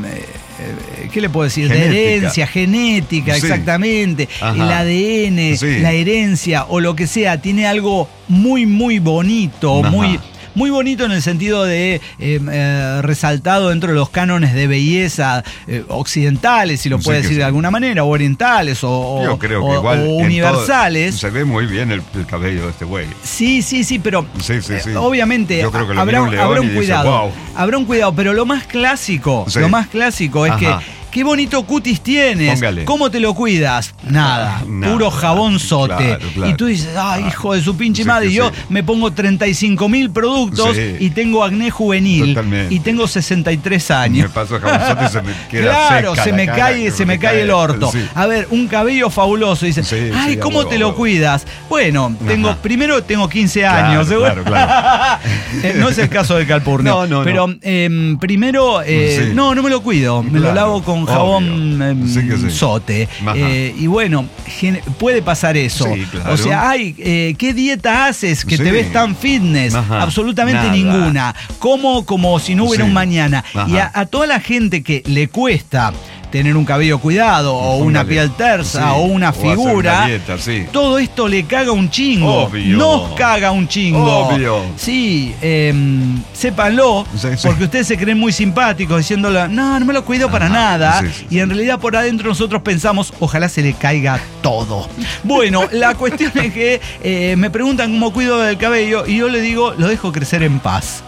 eh, ¿qué le puedo decir? Genética. De herencia, genética, Sí. exactamente. Ajá. El A D N, Sí. la herencia o lo que sea, tiene algo muy, muy bonito, Ajá. muy... Muy bonito en el sentido de eh, eh, resaltado dentro de los cánones de belleza eh, occidentales, si lo Sí puede que decir sí. de alguna manera, o orientales, o, o- Yo creo que o- igual o en todo- universales. se ve muy bien el, el cabello de este güey. Sí, sí, sí, pero Sí, sí, sí. eh, obviamente Yo creo que lo habrá, mira un león habrá un y dice, cuidado. "Wow". Habrá un cuidado, pero lo más clásico, Sí. lo más clásico es Ajá. que qué bonito cutis tienes. Póngale. ¿Cómo te lo cuidas? Nada, Ah, nada. puro jabón sote. Claro, claro. Y tú dices, ay, hijo de su pinche Sí madre, que y yo sí. me pongo treinta y cinco mil productos Sí. y tengo acné juvenil. Totalmente. Y tengo sesenta y tres Me años. paso jabonzote y se me queda Claro, seca se la me cara, cae, que se me cae el orto. Sí. A ver, un cabello fabuloso. Dice, Sí, ay, sí, a ¿cómo huevo, te a lo huevo. cuidas? Bueno, tengo, Ajá. primero tengo quince Claro, años. seguro. claro, claro. Eh, no es el caso del Calpurnio. No, no, no. Pero em, primero, eh, Sí. no, no me lo cuido. Me lo Claro, lavo con jabón obvio. em, Sí que sí. sote. Ajá. Eh, y bueno, gen- puede pasar eso. Sí, claro. O sea, ay, eh, ¿qué dieta haces que Sí. te ves tan fitness? Ajá. Absolutamente Nada. ninguna. Como como si no hubiera Sí. un mañana. Ajá. Y a, a toda la gente que le cuesta tener un cabello cuidado o una Póngale. piel tersa Sí. o una O hacer figura, una dieta, sí. todo esto le caga un chingo. Obvio. Nos caga un chingo. Obvio. Sí, eh, sépanlo, Sí, sí. porque ustedes se creen muy simpáticos diciéndole, no, no me lo cuido para Ajá. nada. Sí, sí, y en realidad por adentro nosotros pensamos, ojalá se le caiga todo. Bueno, la cuestión es que eh, me preguntan cómo cuido el cabello y yo le digo, lo dejo crecer en paz.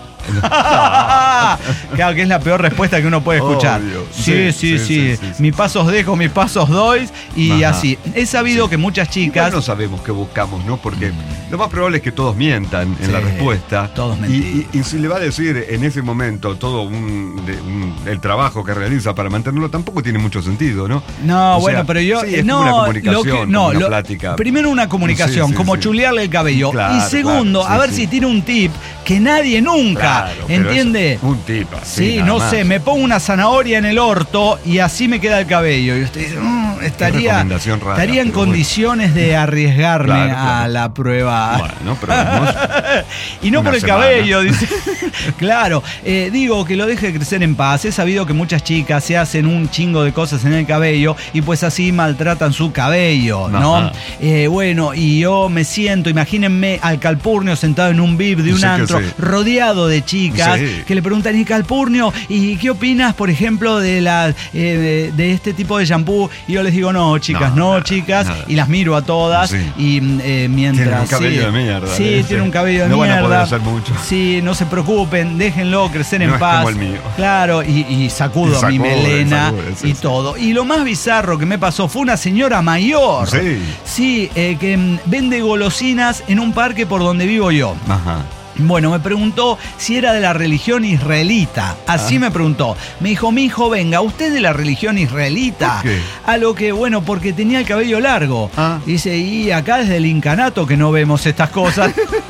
Claro que es la peor respuesta que uno puede escuchar. Obvio. Sí, sí, sí, Sí, sí, sí, sí, sí. Mis pasos dejo, mis pasos doy y Ajá. así. He sabido Sí. que muchas Igual chicas... no sabemos qué buscamos, ¿no? Porque lo más probable es que todos mientan en Sí, la respuesta. todos y, mentir. y, y si le va a decir en ese momento todo un, de- un- el trabajo que realiza para mantenerlo, tampoco tiene mucho sentido, ¿no? No, O bueno, sea, pero yo. sí, eh, es no, como una lo comunicación, que- como no, una lo- plática. Primero una comunicación, Sí, sí, como sí. chulearle el cabello. Claro, y segundo, claro, a sí, ver sí. si tiene un tip que nadie nunca. Claro, pero ¿Entiende? es un tip así, Sí, nada no más. sé, me pongo una zanahoria en el orto y así me queda el cabello. Y usted dice, "Mm, estaría, recomendación rara, estaría en pero bueno. condiciones de arriesgarme Claro, a claro. la prueba. Bueno, probemos. Y no Una por el semana. cabello, dice. Claro, eh, digo que lo deje crecer en paz. He sabido que muchas chicas se hacen un chingo de cosas en el cabello y pues así maltratan su cabello, ¿no? Ajá. Eh, bueno, y yo me siento, imagínense al Calpurnio sentado en un V I P de un Sí que antro, sí. rodeado de chicas Sí. que le preguntan, ¿y Calpurnio? ¿Y qué opinas, por ejemplo, de la eh, de, de este tipo de shampoo? Y yo les digo, no, chicas, No, no, nada, chicas, nada. y las miro a todas Sí. y eh, mientras... Tienen un cabello sí, de mierda, Sí, ¿eh? tiene Sí. un cabello de No van mierda. a poder hacer mucho. Sí, no se preocupen, déjenlo crecer en No es paz. como el mío. Claro, y, y sacudo, Y mi sacude, melena sacude, sí, y sí. todo. Y lo más bizarro que me pasó fue una señora mayor. Sí. Sí, eh, que mm, vende golosinas en un parque por donde vivo yo. Ajá. Bueno, me preguntó si era de la religión israelita. Así Ah. me preguntó. Me dijo, mi hijo, venga, ¿usted de la religión israelita? ¿Por qué? A lo que, bueno, porque tenía el cabello largo. Ah. Dice, y acá desde el incanato que no vemos estas cosas.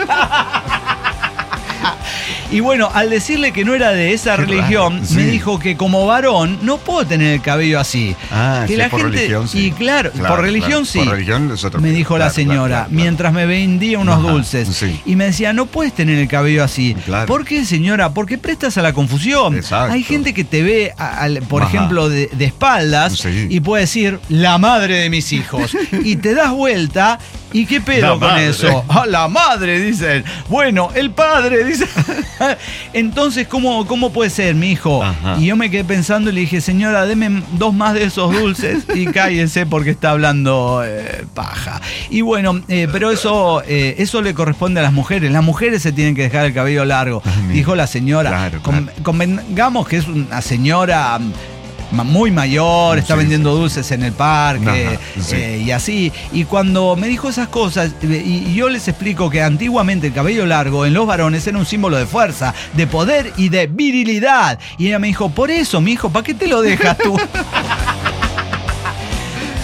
Y bueno, al decirle que no era de esa Qué religión, raro, sí. me dijo que como varón no puedo tener el cabello así. Ah, que sí, la por gente, religión, sí. Y claro, Claro, por religión claro. sí. Por religión es otro me pedo. dijo la Claro, señora, claro, claro, claro. mientras me vendía unos Ajá, dulces. sí. Y me decía, no puedes tener el cabello así. Claro. ¿Por qué, señora? Porque prestas a la confusión. Exacto. Hay gente que te ve, a- al- por Ajá. ejemplo, de, de espaldas Sí. y puede decir, la madre de mis hijos. Y te das vuelta. ¿Y qué pedo La con madre. eso? Ah, la madre, dicen. Bueno, el padre, dice. Entonces, ¿cómo, ¿cómo puede ser, mi hijo? Ajá. Y yo me quedé pensando y le dije, señora, deme dos más de esos dulces y cállese porque está hablando eh, paja. Y bueno, eh, pero eso, eh, eso le corresponde a las mujeres. Las mujeres se tienen que dejar el cabello largo, Ay, mira. dijo la señora. Claro, Con- claro. Convengamos que es una señora ma- muy mayor, está Sí, vendiendo sí, sí. dulces en el parque. Ajá, sí. eh, y así. Y cuando me dijo esas cosas, eh, y, y yo les explico que antiguamente el cabello largo en los varones era un símbolo de fuerza, de poder y de virilidad. Y ella me dijo, por eso, mi hijo, ¿para qué te lo dejas tú?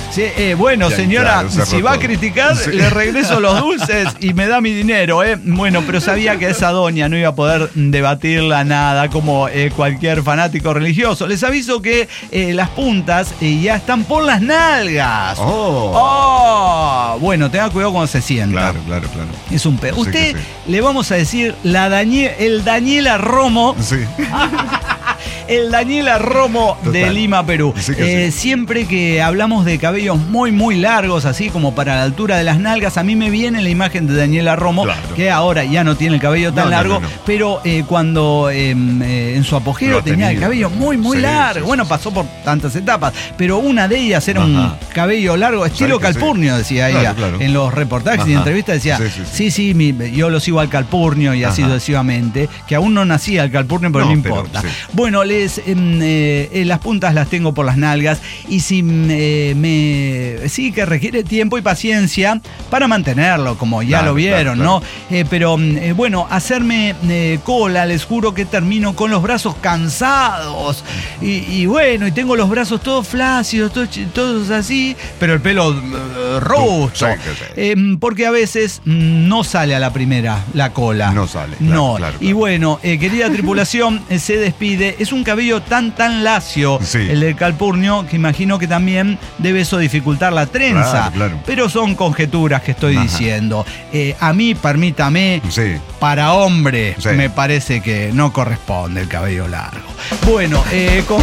Sí, eh, bueno, Ya, señora, claro, cerró si va a todo. criticar, Sí. le regreso los dulces y me da mi dinero, ¿eh? Bueno, pero sabía que esa doña no iba a poder debatirla nada como eh, cualquier fanático religioso. Les aviso que eh, las puntas eh, ya están por las nalgas. Oh. Oh. Bueno, tenga cuidado cuando se sienta. Claro, claro, claro. Es un pedo. Sí Usted que sí. le vamos a decir la Dañe- el Daniela Romo. Sí. El Daniela Romo Total. de Lima, Perú. Sí que Eh, sí. Siempre que hablamos de cabellos muy, muy largos, así como para la altura de las nalgas, a mí me viene la imagen de Daniela Romo, Claro. que ahora ya no tiene el cabello tan No, no, largo, no, no. pero eh, cuando eh, eh, en su apogeo Lo tenía el tenía. cabello muy, muy Sí, largo. sí, sí, bueno, sí. pasó por tantas etapas, pero una de ellas era un Ajá. cabello largo, estilo que sí. Calpurnio, decía Claro, ella. claro. En los reportajes y Ajá. entrevistas decía, Sí, sí, sí, sí, sí. mi- yo lo sigo al Calpurnio y así Ajá. sucesivamente, que aún no nacía el Calpurnio, pero no, No, pero importa. sí. Bueno, les em, eh, eh, las puntas las tengo por las nalgas y si eh, me sí que requiere tiempo y paciencia para mantenerlo, como ya Claro, lo vieron, claro, ¿no? Eh, pero mm, eh, bueno, hacerme eh, cola, les juro que termino con los brazos cansados y, y bueno, y tengo los brazos todos flácidos, todos, chi- todos así, pero el pelo eh, robusto. Sí, que sí. Em, porque a veces mm, no sale a la primera la cola. No sale, claro, No. claro, Y claro. bueno, eh, querida tripulación, eh, se despide. Es un cabello tan, tan lacio, Sí. el del Calpurnio, que imagino que también debe eso dificultar la trenza. Claro, claro. Pero son conjeturas que estoy Ajá. diciendo. Eh, a mí, permítame, Sí. para hombre, Sí. me parece que no corresponde el cabello largo. Bueno, eh, con...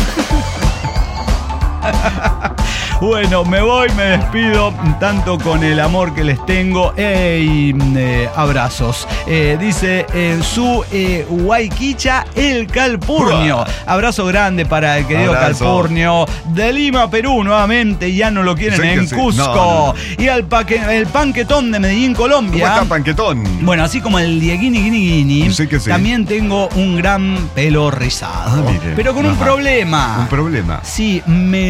Bueno, me voy, me despido, tanto con el amor que les tengo eh, y eh, abrazos. Eh, dice eh, su eh, Guayquicha, el Calpurnio. Abrazo grande para el querido Abrazo. Calpurnio de Lima, Perú, nuevamente. Ya no lo quieren Sí que en sí. Cusco. No, no, no. Y al paque- el Panquetón de Medellín, ¿Cómo Colombia. está Panquetón? Bueno, así como el Dieguini Guini Guini, Sí que sí. también tengo un gran pelo rizado. Ah, mire. pero con un Ajá. problema. Un problema. Sí,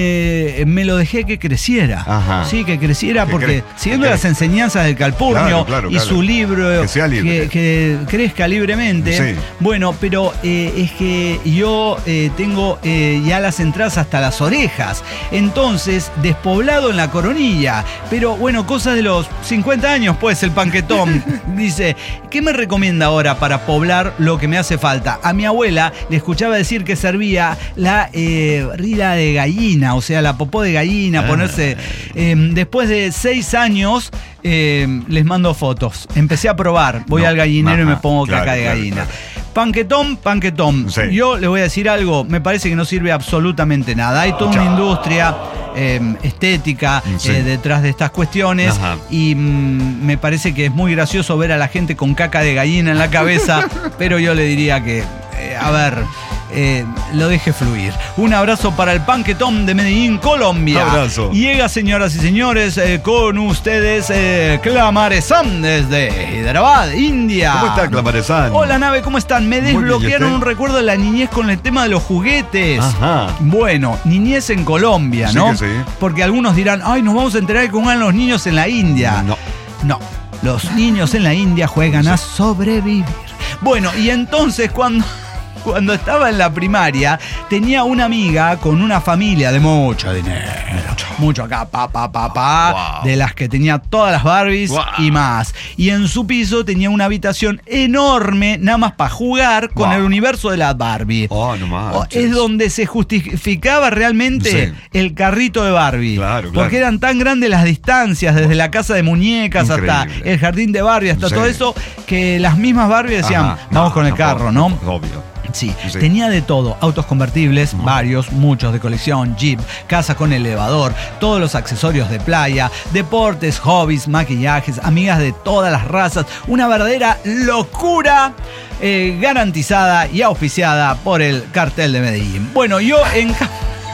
me, me lo dejé que creciera. Ajá. Sí, que creciera Que porque cre- siguiendo que las cre- enseñanzas del Calpurnio Claro, claro, y claro. su libro Que sea libre. que, que crezca libremente. Sí. Bueno, pero eh, es que yo eh, tengo eh, ya las entradas hasta las orejas. Entonces, despoblado en la coronilla. Pero bueno, cosa de los cincuenta años, pues, el Panquetón. Dice, ¿qué me recomienda ahora para poblar lo que me hace falta? A mi abuela le escuchaba decir que servía la eh, rida de gallina, o sea, la popó de gallina, Ah. ponerse... eh, después de seis años, eh, les mando fotos. Empecé a probar. Voy No, al gallinero y ajá, me pongo claro, caca de claro, gallina. claro. Panquetón, panquetón. Sí. Yo le voy a decir algo, me parece que no sirve absolutamente nada. Hay toda una Chao. industria eh, estética Sí. eh, detrás de estas cuestiones Ajá. y mm, me parece que es muy gracioso ver a la gente con caca de gallina en la cabeza, pero yo le diría que, eh, a ver, eh, lo deje fluir. Un abrazo para el Panquetón de Medellín, Colombia. Abrazo. Llega, señoras y señores, eh, con ustedes eh, Clamaresan desde Hyderabad, India. ¿Cómo está Clamaresan? Hola, nave, ¿cómo están? Me Muy bien, ¿y desbloquearon usted? un recuerdo de la niñez con el tema de los juguetes. Ajá. Bueno, niñez en Colombia, Sí ¿no? que sí. Porque algunos dirán, ay, nos vamos a enterar de cómo van los niños en la India. No. No, los niños en la India juegan a sobrevivir. Bueno, y entonces cuando... Cuando estaba en la primaria, tenía una amiga con una familia de mucho dinero. Mucho acá, pa, pa, pa, pa. Wow. De las que tenía todas las Barbies Wow. y más. Y en su piso tenía una habitación enorme, nada más para jugar con Wow. el universo de la Barbie. Oh, no manches. Es donde se justificaba realmente Sí. el carrito de Barbie. Claro, claro. Porque eran tan grandes las distancias, desde la casa de muñecas hasta Increíble. el jardín de Barbie, hasta Sí. todo eso, que las mismas Barbie decían, Ajá. vamos No, con el no, carro, no, ¿no? Obvio. Sí, Sí. tenía de todo, autos convertibles, varios, muchos de colección, jeep, casa con elevador, todos los accesorios de playa, deportes, hobbies, maquillajes, amigas de todas las razas, una verdadera locura eh, garantizada y auspiciada por el cartel de Medellín. Bueno, yo en... ca-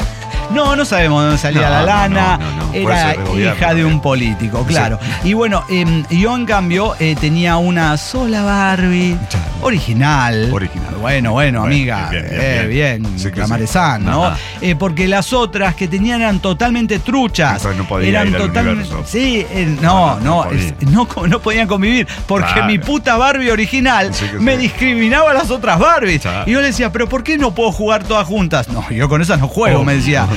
No, no sabemos de dónde salía No, la no, lana. no, no, no. Puede Era ser de gobierno, hija de ¿no? un político, claro. Y bueno, eh, yo en cambio eh, tenía una sola Barbie Claro. original. Original. Bueno, bueno, Bueno, amiga. bien, bien, eh, bien. bien, Sí que Clamaresan, sí. ¿no? Ajá. Eh, porque las otras que tenían eran totalmente truchas. Entonces no podía eran ir al totalmente. universo. Sí, eh, no, No, no, no, no es- podía. no, co- no podían convivir. Porque Claro. mi puta Barbie original Sí que me sí. discriminaba a las otras Barbies. Claro. Y yo le decía, ¿pero por qué no puedo jugar todas juntas? No, yo con esas no juego, Oh, me decía. no, no.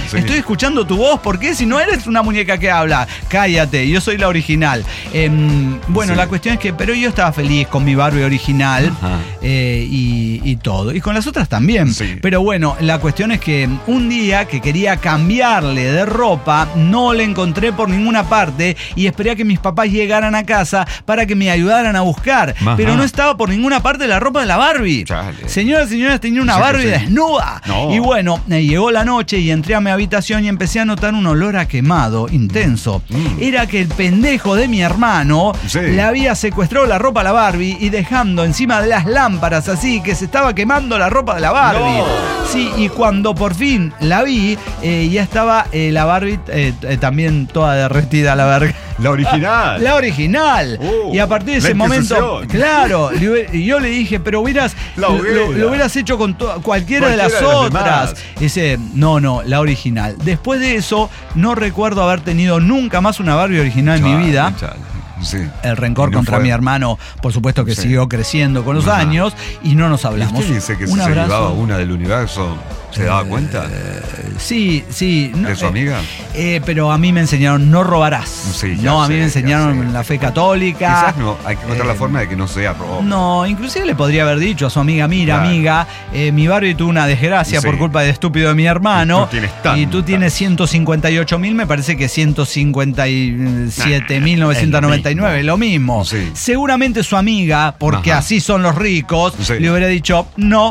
Sí. Estoy escuchando tu voz. ¿Por qué? Si no eres una muñeca que habla. Cállate, yo soy la original. Eh, bueno, Sí. la cuestión es que, pero yo estaba feliz con mi Barbie original eh, y, y todo. Y con las otras también. Sí. Pero bueno, la cuestión es que un día que quería cambiarle de ropa, no le encontré por ninguna parte y esperé a que mis papás llegaran a casa para que me ayudaran a buscar. Ajá. Pero no estaba por ninguna parte la ropa de la Barbie. Chale. Señoras y señores, tenía una Sí, Barbie sí. desnuda. No. Y bueno, eh, llegó la noche y entré a mi habitación y empecé a notar un olor a quemado intenso. Mm. Era que el pendejo de mi hermano Sí. le había secuestrado la ropa a la Barbie y dejando encima de las lámparas así que se estaba quemando la ropa de la Barbie. No. Sí, y cuando por fin la vi, eh, ya estaba eh, la Barbie eh, eh, también toda derretida, la verga. La original. La original. Uh, y a partir de la ese momento, Inquisición. claro, le hube- y yo le dije, pero hubieras, La lo, hoguera. lo hubieras hecho con to- cualquiera, de las Cualquiera de las otras. demás. Dice, no, no, la original. Después de eso, no recuerdo haber tenido nunca más una Barbie original en mi Chale, vida. chale. Sí. El rencor Y no contra fue- mi hermano, por supuesto que Sí. siguió creciendo con los Ajá. años y no nos ¿Y hablamos. usted dice que si Un se abrazo. llevaba una del universo, se daba cuenta? Sí, sí. no, ¿De su eh, amiga? eh, pero a mí me enseñaron no robarás. Sí, ya no, a mí sé, me ya enseñaron sé. la fe católica. Quizás no, hay que encontrar la Eh, forma de que no sea robo. No, inclusive le podría haber dicho a su amiga, mira, Claro. amiga, eh, mi Barbie tuvo una desgracia Sí. por culpa de estúpido de mi hermano. Y tú tienes tantas. Y tú tienes ciento cincuenta y ocho mil, me parece que ciento cincuenta y siete mil novecientos noventa y nueve, lo mismo. Sí. Seguramente su amiga, porque Ajá. así son los ricos, Sí. le hubiera dicho, no.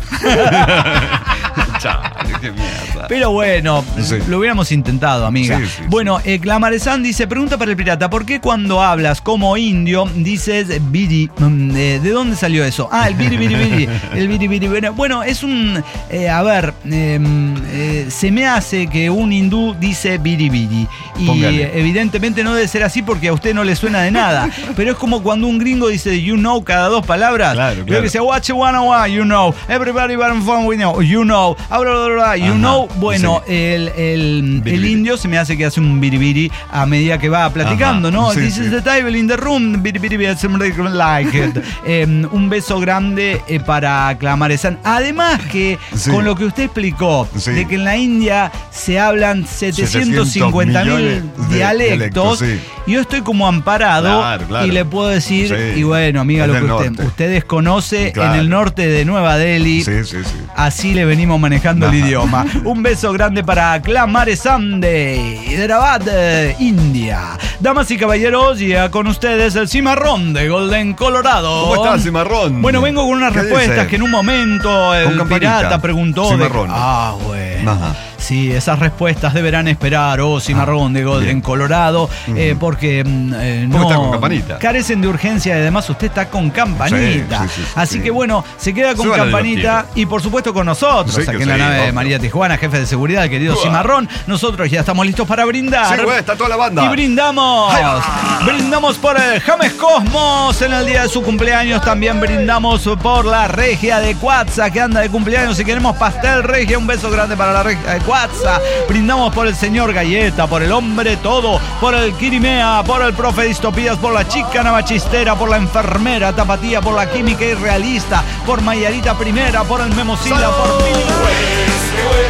Chale, qué mierda. Pero bueno, Sí. lo hubiéramos intentado, amiga. Sí, sí, bueno, eh, Clamaresan dice, pregunta para el pirata, ¿por qué cuando hablas como indio dices biri? Mm, eh, ¿De dónde salió eso? Ah, el biri, biri, biri. El biri, biri, biri. Bueno, es un... eh, a ver, eh, eh, se me hace que un hindú dice biri, biri. Y Póngale. eh, evidentemente no debe ser así porque a usted no le suena de nada. Pero es como cuando un gringo dice you know cada dos palabras. Claro, Creo claro. que dice what you wanna want, you know. Everybody but fun we know, you know. Ah, bla, bla, bla, bla, you Ajá, know. Bueno, sí. el, el, Biri, el biri. indio se me hace que hace un biribiri a medida que va platicando, Ajá, ¿no? sí, This sí. is the table in the room, biribiri, biri, somebody like it. Eh, un beso grande eh, para Clamaresan. Además que Sí. con lo que usted explicó, Sí. de que en la India se hablan setecientos cincuenta mil millones de dialectos, dialectos, sí. yo estoy como amparado Claro, claro. y le puedo decir, Sí. y bueno, amiga, Es lo que del usted, norte. usted desconoce Claro. en el norte de Nueva Delhi. Sí, sí, sí. Así le venimos manejando el Ajá. idioma. Un beso grande para Clamaresan de Hyderabad, eh, India. Damas y caballeros, ya con ustedes el cimarrón de Golden, Colorado. ¿Cómo estás, cimarrón? Bueno, vengo con unas ¿Qué respuestas dice? que en un momento el Con campanita. pirata preguntó. de- Cimarrón. Ah, bueno. Ajá. Sí, esas respuestas deberán esperar, oh cimarrón de Golden, bien. Colorado, eh, Ujú. porque mm, eh, ¿Cómo no está con campanita? carecen de urgencia y además usted está con campanita. Sí, sí, sí, Así sí. que bueno, se queda con Súbala de los campanita tiros. y por supuesto con nosotros, Sí, aquí que en la sí, nave de obvio. María Tijuana, jefe de seguridad, el querido Uah. cimarrón. Nosotros ya estamos listos para brindar. Sí, güey, está toda la banda. Y brindamos. Ahí va. Brindamos por el James Cosmos en el día de su cumpleaños. También brindamos por la regia de Cuatza que anda de cumpleaños. Si queremos pastel regia, un beso grande para la regia de Cuatza. Brindamos por el señor Galleta, por el hombre todo, por el Quirimea, por el profe Distopías, por la chica navachistera, por la enfermera Tapatía, por la química irrealista, por Mayarita Primera, por el Memosila, por Billy.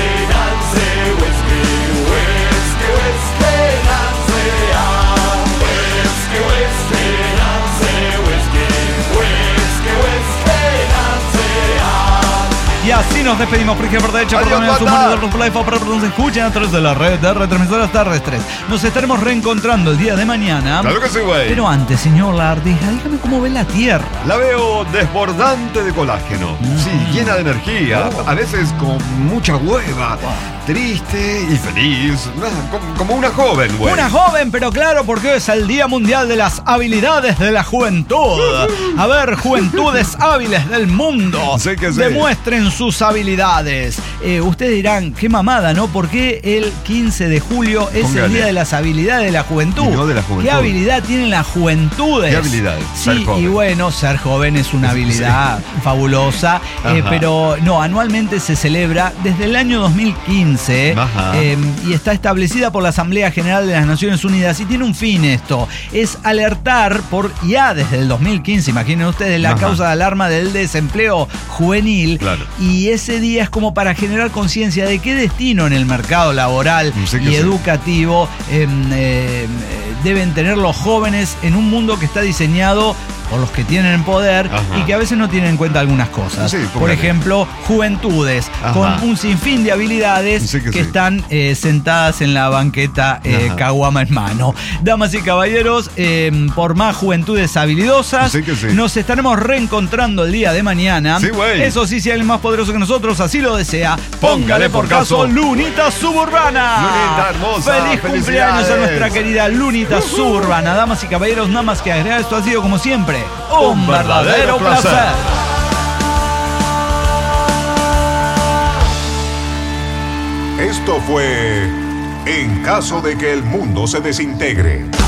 Y así nos despedimos, Frigio por derecha, por Adiós, la su banda. mano de los Life para que nos escuchen a través de la red de retransmisoras terrestres. Nos estaremos reencontrando el día de mañana. Claro que sí, güey. Pero antes, señor Lardija, dígame cómo ve la Tierra. La veo desbordante de colágeno. Sí, llena de energía. Oh. A veces con mucha hueva. Triste y feliz. Ah, Como, como una joven, güey. Una joven, pero claro, porque hoy es el Día Mundial de las Habilidades de la Juventud. A ver, juventudes hábiles del mundo. Sí que sí. Demuestren sus habilidades. Eh, ustedes dirán, qué mamada, ¿no? ¿Por qué el quince de julio es Póngale. el Día de las Habilidades de la Juventud? Y no de la juventud. ¿Qué habilidad tienen las juventudes? ¿Qué habilidad? Sí, Ser joven. y bueno, ser joven es una habilidad fabulosa. eh, Ajá. pero no, anualmente se celebra desde el año dos mil quince. Ajá. eh, y está establecida por la Asamblea General de las Naciones Unidas y tiene un fin esto, es alertar por ya desde el dos mil quince, imaginen ustedes, la Ajá. causa de alarma del desempleo juvenil. Claro. Y es ese día es como para generar conciencia de qué destino en el mercado laboral Sí que y sí. educativo eh, eh, deben tener los jóvenes en un mundo que está diseñado por los que tienen poder. Ajá. Y que a veces no tienen en cuenta algunas cosas. Sí, por póngale. ejemplo, juventudes Ajá. con un sinfín de habilidades Sí que que sí. están eh, sentadas en la banqueta eh, Ajá. caguama en mano. Damas y caballeros, eh, por más juventudes habilidosas, Sí que sí. nos estaremos reencontrando el día de mañana. Sí, güey. Eso sí, si alguien más poderoso que nosotros así lo desea, Póngale por caso. Lunita Suburbana. Lunita hermosa, Feliz cumpleaños a felicidades. nuestra querida Lunita Suburbana. Damas y caballeros, nada más que agregar, esto ha sido como siempre un, Un verdadero verdadero placer. placer. Esto fue En caso de que el mundo se desintegre.